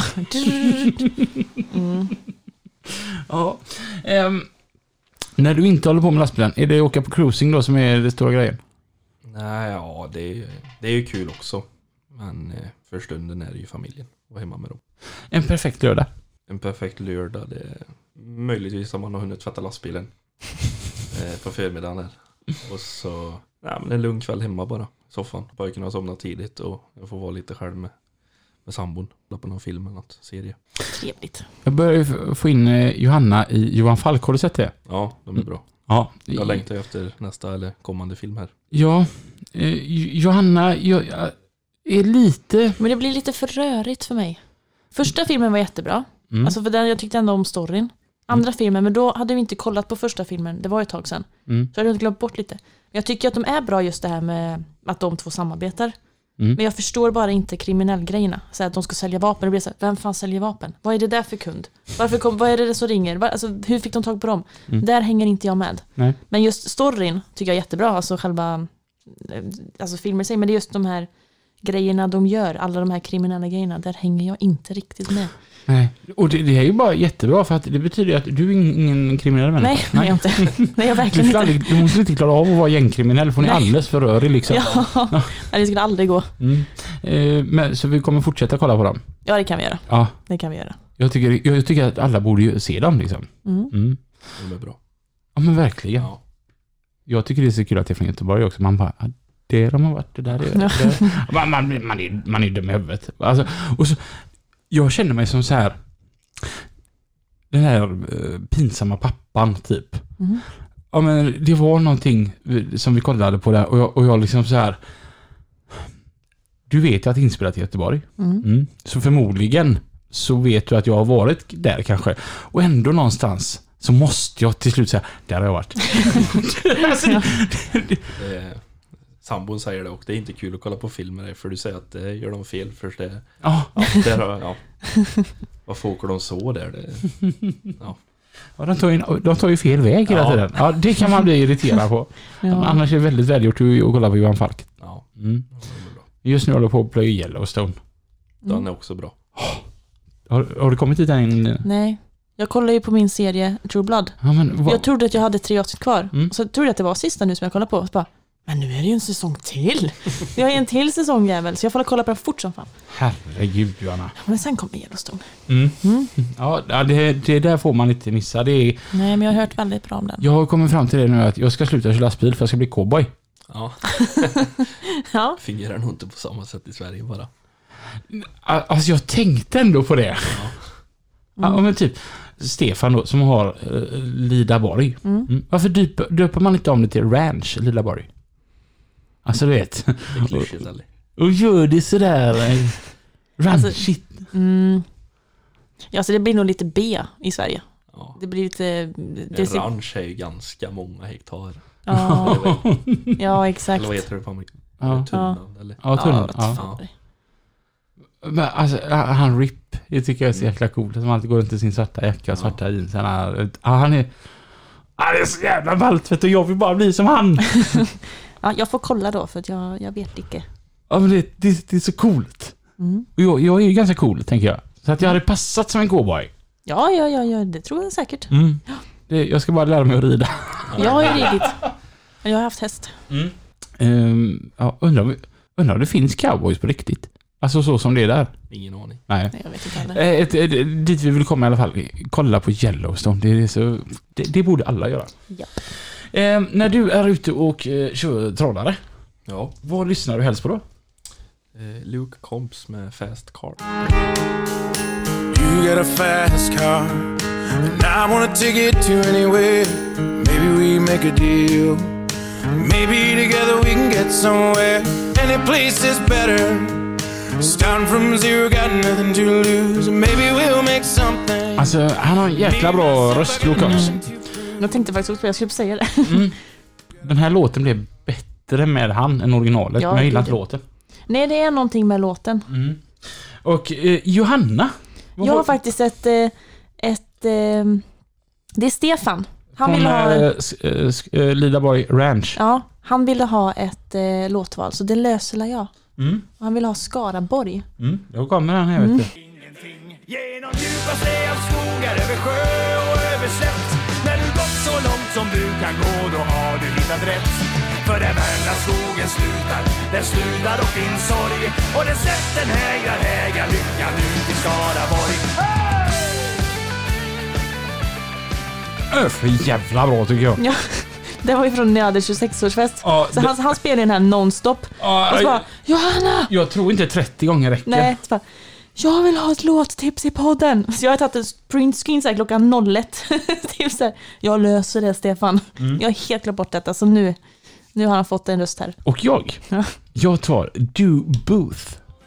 Mm. Ja. Um, när du inte håller på med lastbilen, är det att åka på cruising då som är det stora grejen? Nej, ja, det är, det är ju kul också. Men eh, för stunden är det ju familjen. Och hemma med dem. En perfekt lördag. En perfekt lördag, det är möjligtvis om man har hunnit tvätta lastbilen eh, på förmiddagen där. Och så, ja, men en lugn kväll hemma bara. Soffan. Pojken har somnat tidigt och jag får vara lite själv med, med sambon. På någon film eller något serie. Trevligt. Jag börjar få in Johanna i Johan Falk, har du sett det? Ja, de är bra. Ja. Jag längtar efter nästa eller kommande film här. Ja, eh, Johanna, jag, jag är lite... Men det blir lite för rörigt för mig. Första filmen var jättebra. Mm. Alltså för den, jag tyckte ändå om storyn. Andra mm. filmen, men då hade vi inte kollat på första filmen. Det var ett tag sedan. Mm. Så jag hade glömt bort lite. Men jag tycker att de är bra just det här med att de två samarbetar. Mm. Men jag förstår bara inte kriminellgrejerna. Så att de ska sälja vapen. Det blir så här, vem fan säljer vapen? Vad är det där för kund? Varför kom, vad är det som ringer? Var, alltså, hur fick de tag på dem? Mm. Där hänger inte jag med. Nej. Men just storyn tycker jag är jättebra. Alltså själva alltså filmer sig. Men det är just de här grejerna de gör. Alla de här kriminella grejerna. Där hänger jag inte riktigt med. Nej, och det, det är ju bara jättebra för att det betyder att du är ingen kriminell människa. Nej, nej, jag inte. Nej, jag verkligen du inte. Aldrig, du måste inte klara av att vara gängkriminell för ni är alldeles för rörig liksom. Ja, ja. Nej, det skulle aldrig gå. Mm. Eh, men, så vi kommer fortsätta kolla på dem. Ja, det kan vi göra. Ja. Det kan vi göra. Jag tycker, jag tycker att alla borde ju se dem liksom. Mm. Mm. De är bra. Ja, men verkligen. Ja. Jag tycker det är så kul att det är från Göteborg också. Man bara, det de har varit, det där är det. Där. Man, man, man, är, man är dum i huvudet. Alltså, och så, jag känner mig som så här den här uh, pinsamma pappan typ. Mm. Ja, men det var någonting som vi kollade på där och jag, och jag liksom så här, du vet ju att det är inspelat i Göteborg. Mm. Mm. Så förmodligen så vet du att jag har varit där kanske. Och ändå någonstans så måste jag till slut säga, där har jag varit. Alltså, ja. det, det, sambon säger det och det är inte kul att kolla på filmer för du säger att det gör de fel först det. Ja. Ja, där har, ja. Varför åker de så där? Det, ja. Ja, de, tar in, de tar ju fel väg hela ja. tiden. Ja, det kan man bli irriterad på. Ja. Annars är det väldigt välgjort att kolla på Johan Falk. Ja, mm. Just nu håller jag på att plöja Yellowstone. Den mm. är också bra. Har, har du kommit hit än? Nej. Jag kollar ju på min serie True Blood. Ja, men, jag trodde att jag hade tre avsnitt kvar. Mm. Så trodde jag att det var sista nu som jag kollade på. Så bara, men nu är det ju en säsong till. Vi har ju en till säsong jävel. Så jag får kolla på den fort som fan. Herregud, Johanna. Men sen kommer Yellowstone. Mm. Mm. Ja, det, det där får man inte missa. Det är... Nej, men jag har hört väldigt bra om den. Jag har kommit fram till det nu att jag ska sluta köra lastbil för jag ska bli cowboy. Ja. Ja. Fungerar nog inte på samma sätt i Sverige bara. Alltså jag tänkte ändå på det. Ja. Mm. Ja, men typ Stefan då, som har uh, Lidaborg. Mm. Mm. Varför döper, döper man inte om det till Ranch Lidaborg? Alltså du vet. Det är klyschigt, eller? Och gör det sådär uh, ranchigt. Alltså, mm. Ja, så det blir nog lite B i Sverige. Ja. Det blir lite... Det ser... Ranch är ju ganska många hektar. Ja, ja exakt. Eller vad heter det på amerikan? Ja. Tunnan, eller? Ja, tunnan. Ja. Ja. Men, alltså, han Rip, det tycker jag är så jäkla coolt. Som alltid går runt i sin svarta jacka och svarta jeans. Han är, han är, han är så jävla ballt, vet du. Jag vill bara bli som han. Ja, jag får kolla då, för att jag, jag vet inte. Ja, men det, det, det är så coolt. Mm. Och jag, jag är ju ganska cool, tänker jag. Så att jag hade passat som en cowboy. Ja, ja, ja, ja, det tror jag säkert. Mm. Det, jag ska bara lära mig att rida. Jag har ju ridit. Jag har haft häst. Mm. Um, ja, undrar, undrar om det finns cowboys på riktigt. Alltså så som det är där. Ingen aning. Nej. Nej, jag vet inte heller. Eh, ett, ett, dit vi vill komma i alla fall. Kolla på Yellowstone. Det, är så, det, det borde alla göra. Ja. Eh, när du är ute och eh, kör trådare, Ja. vad lyssnar du helst på då? Eh, Luke Combs med Fast Car. You got a fast car, and I wanna take it to anywhere. Maybe we make a deal. Maybe together we can get somewhere. Any place is better. Starting from zero, got nothing to lose. Maybe we'll make something. Alltså, han har en jäkla bra röst, Luke Combs. Jag tänkte faktiskt också att jag skulle säga det. Mm. Den här låten blev bättre med han än originalet, Ja, men jag gillar det- inte låten. Nej, det är någonting med låten. Mm. Och eh, Johanna? Vad Jag har var- faktiskt ett... eh, ett eh, det är Stefan. Han från, ville ha... eh, s- eh, s- eh, Lidaborg Ranch. Ja, han ville ha ett eh, låtval, så det löser jag. Mm. Och han ville ha Skaraborg. Mm. Då kommer den här, Mm. vet du. Genom djupaste av skogar, över sjö och över slätt. När du gått så långt som du kan gå, då har du hittat rätt. För där värna skogen slutar, där slutar och din sorg. Och den sätten hägrar, hägrar lyckan ut i Skaraborg. Öh, för jävla bra tycker jag. Ja, det var ju från när jag hade tjugosex-årsfest. Ja, Så det- han, han spelade den här nonstop. Ja, Och så bara, Johanna! jag tror inte trettio gånger räcker. Nej, så bara, jag vill ha ett låttips i podden. Så jag har tagit en printscreen så här klockan ett. Typ så här, jag löser det, Stefan. Mm. Jag har helt glömt bort detta, så nu, nu har han fått en röst här. Och jag, Ja. jag tar Do Booth.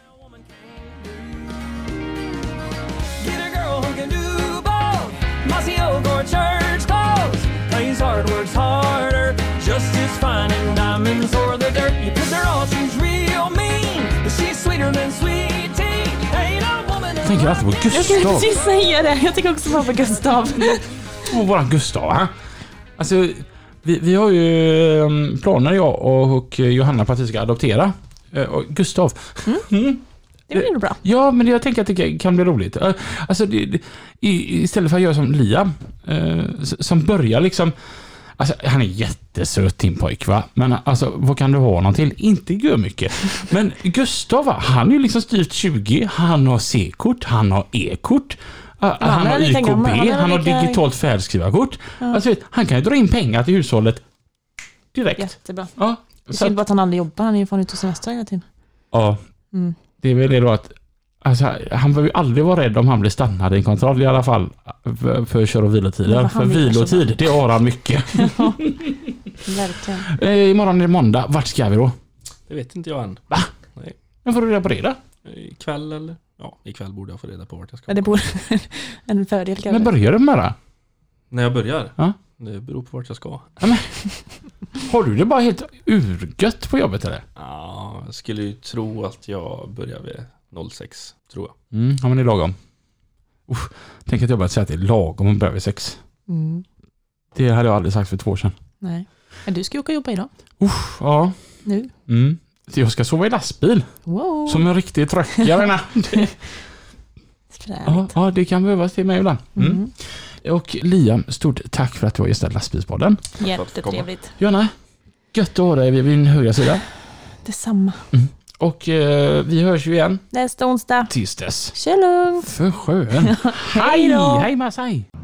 Get a girl who can do both. Mossy old or church clothes. Plays hard, works harder. Just as fine in diamonds or the dirt. You piss her off, she's real mean. But she's sweeter than sweet tea. Ain't a woman Jag tänker alltid på Jag skulle Gustav. precis säga det. Jag tycker också bara på Gustav. Och våran Gustav, ha? Alltså, vi, vi har ju um, planer, jag och Johanna, på att vi ska adoptera. Uh, och Gustav. Mm. Det blir nog bra. Ja, men jag tänker att det kan bli roligt. Uh, alltså, det, det, i, istället för att göra som Liam, uh, s- som börjar liksom... Alltså, han är jättesöt, din pojk, va? Men alltså, vad kan du ha honom till? Inte gör mycket. Men Gustav, va? Han är ju liksom styrt tjugo. Han har C-kort, han har E-kort. Uh, han han är har lika I K B, gammal. Han är han har lika- digitalt färdskrivarkort. Alltså, han kan ju dra in pengar till hushållet direkt. Jättebra. Ja, Det är så synd att, bara att han aldrig jobbar. Han är ju fan ute och semestrar hela tiden. ja, Mm. det är väl det då att alltså, han behöver ju aldrig vara rädd om han blir stannad i en kontroll i alla fall för, för kör- och Men vilotider. vad För han vill vilotid, så det har han mycket. Verkligen. eh, imorgon är det måndag. Vart ska vi då? Det vet inte jag än. Va? Nej. Men får du reda på det då? Ikväll eller? Ja, ikväll borde jag få reda på vart jag ska. Ja, det borde en fördel Men kanske. börjar du med det? När jag börjar? Ja. Det beror på vart jag ska. Har du det bara helt urgött på jobbet eller? Ja, jag skulle ju tro att jag börjar vid noll sex, tror jag. Mm, ja men det är lagom. Uff, tänk att jag bara säga att det är lagom om börjar vid sex. Mm. Det hade jag aldrig sagt för två år sedan. Nej. Men du ska ju åka och jobba idag. Uff, ja. Nu. Mm. Så jag ska sova i lastbil. Wow. Som en riktig tröckare. Ja, Fräligt. ja, det kan behövas till mig ibland. Mm. Mm. Och Liam, stort tack för att du har gästat lastbilspodden. Jättetrevligt. Jonna, gött att ha dig vid min högra sida. Detsamma. Och eh, vi hörs ju igen Nästa onsdag. tills dess. Tjallung! För skön. Hej då! Hej Masai!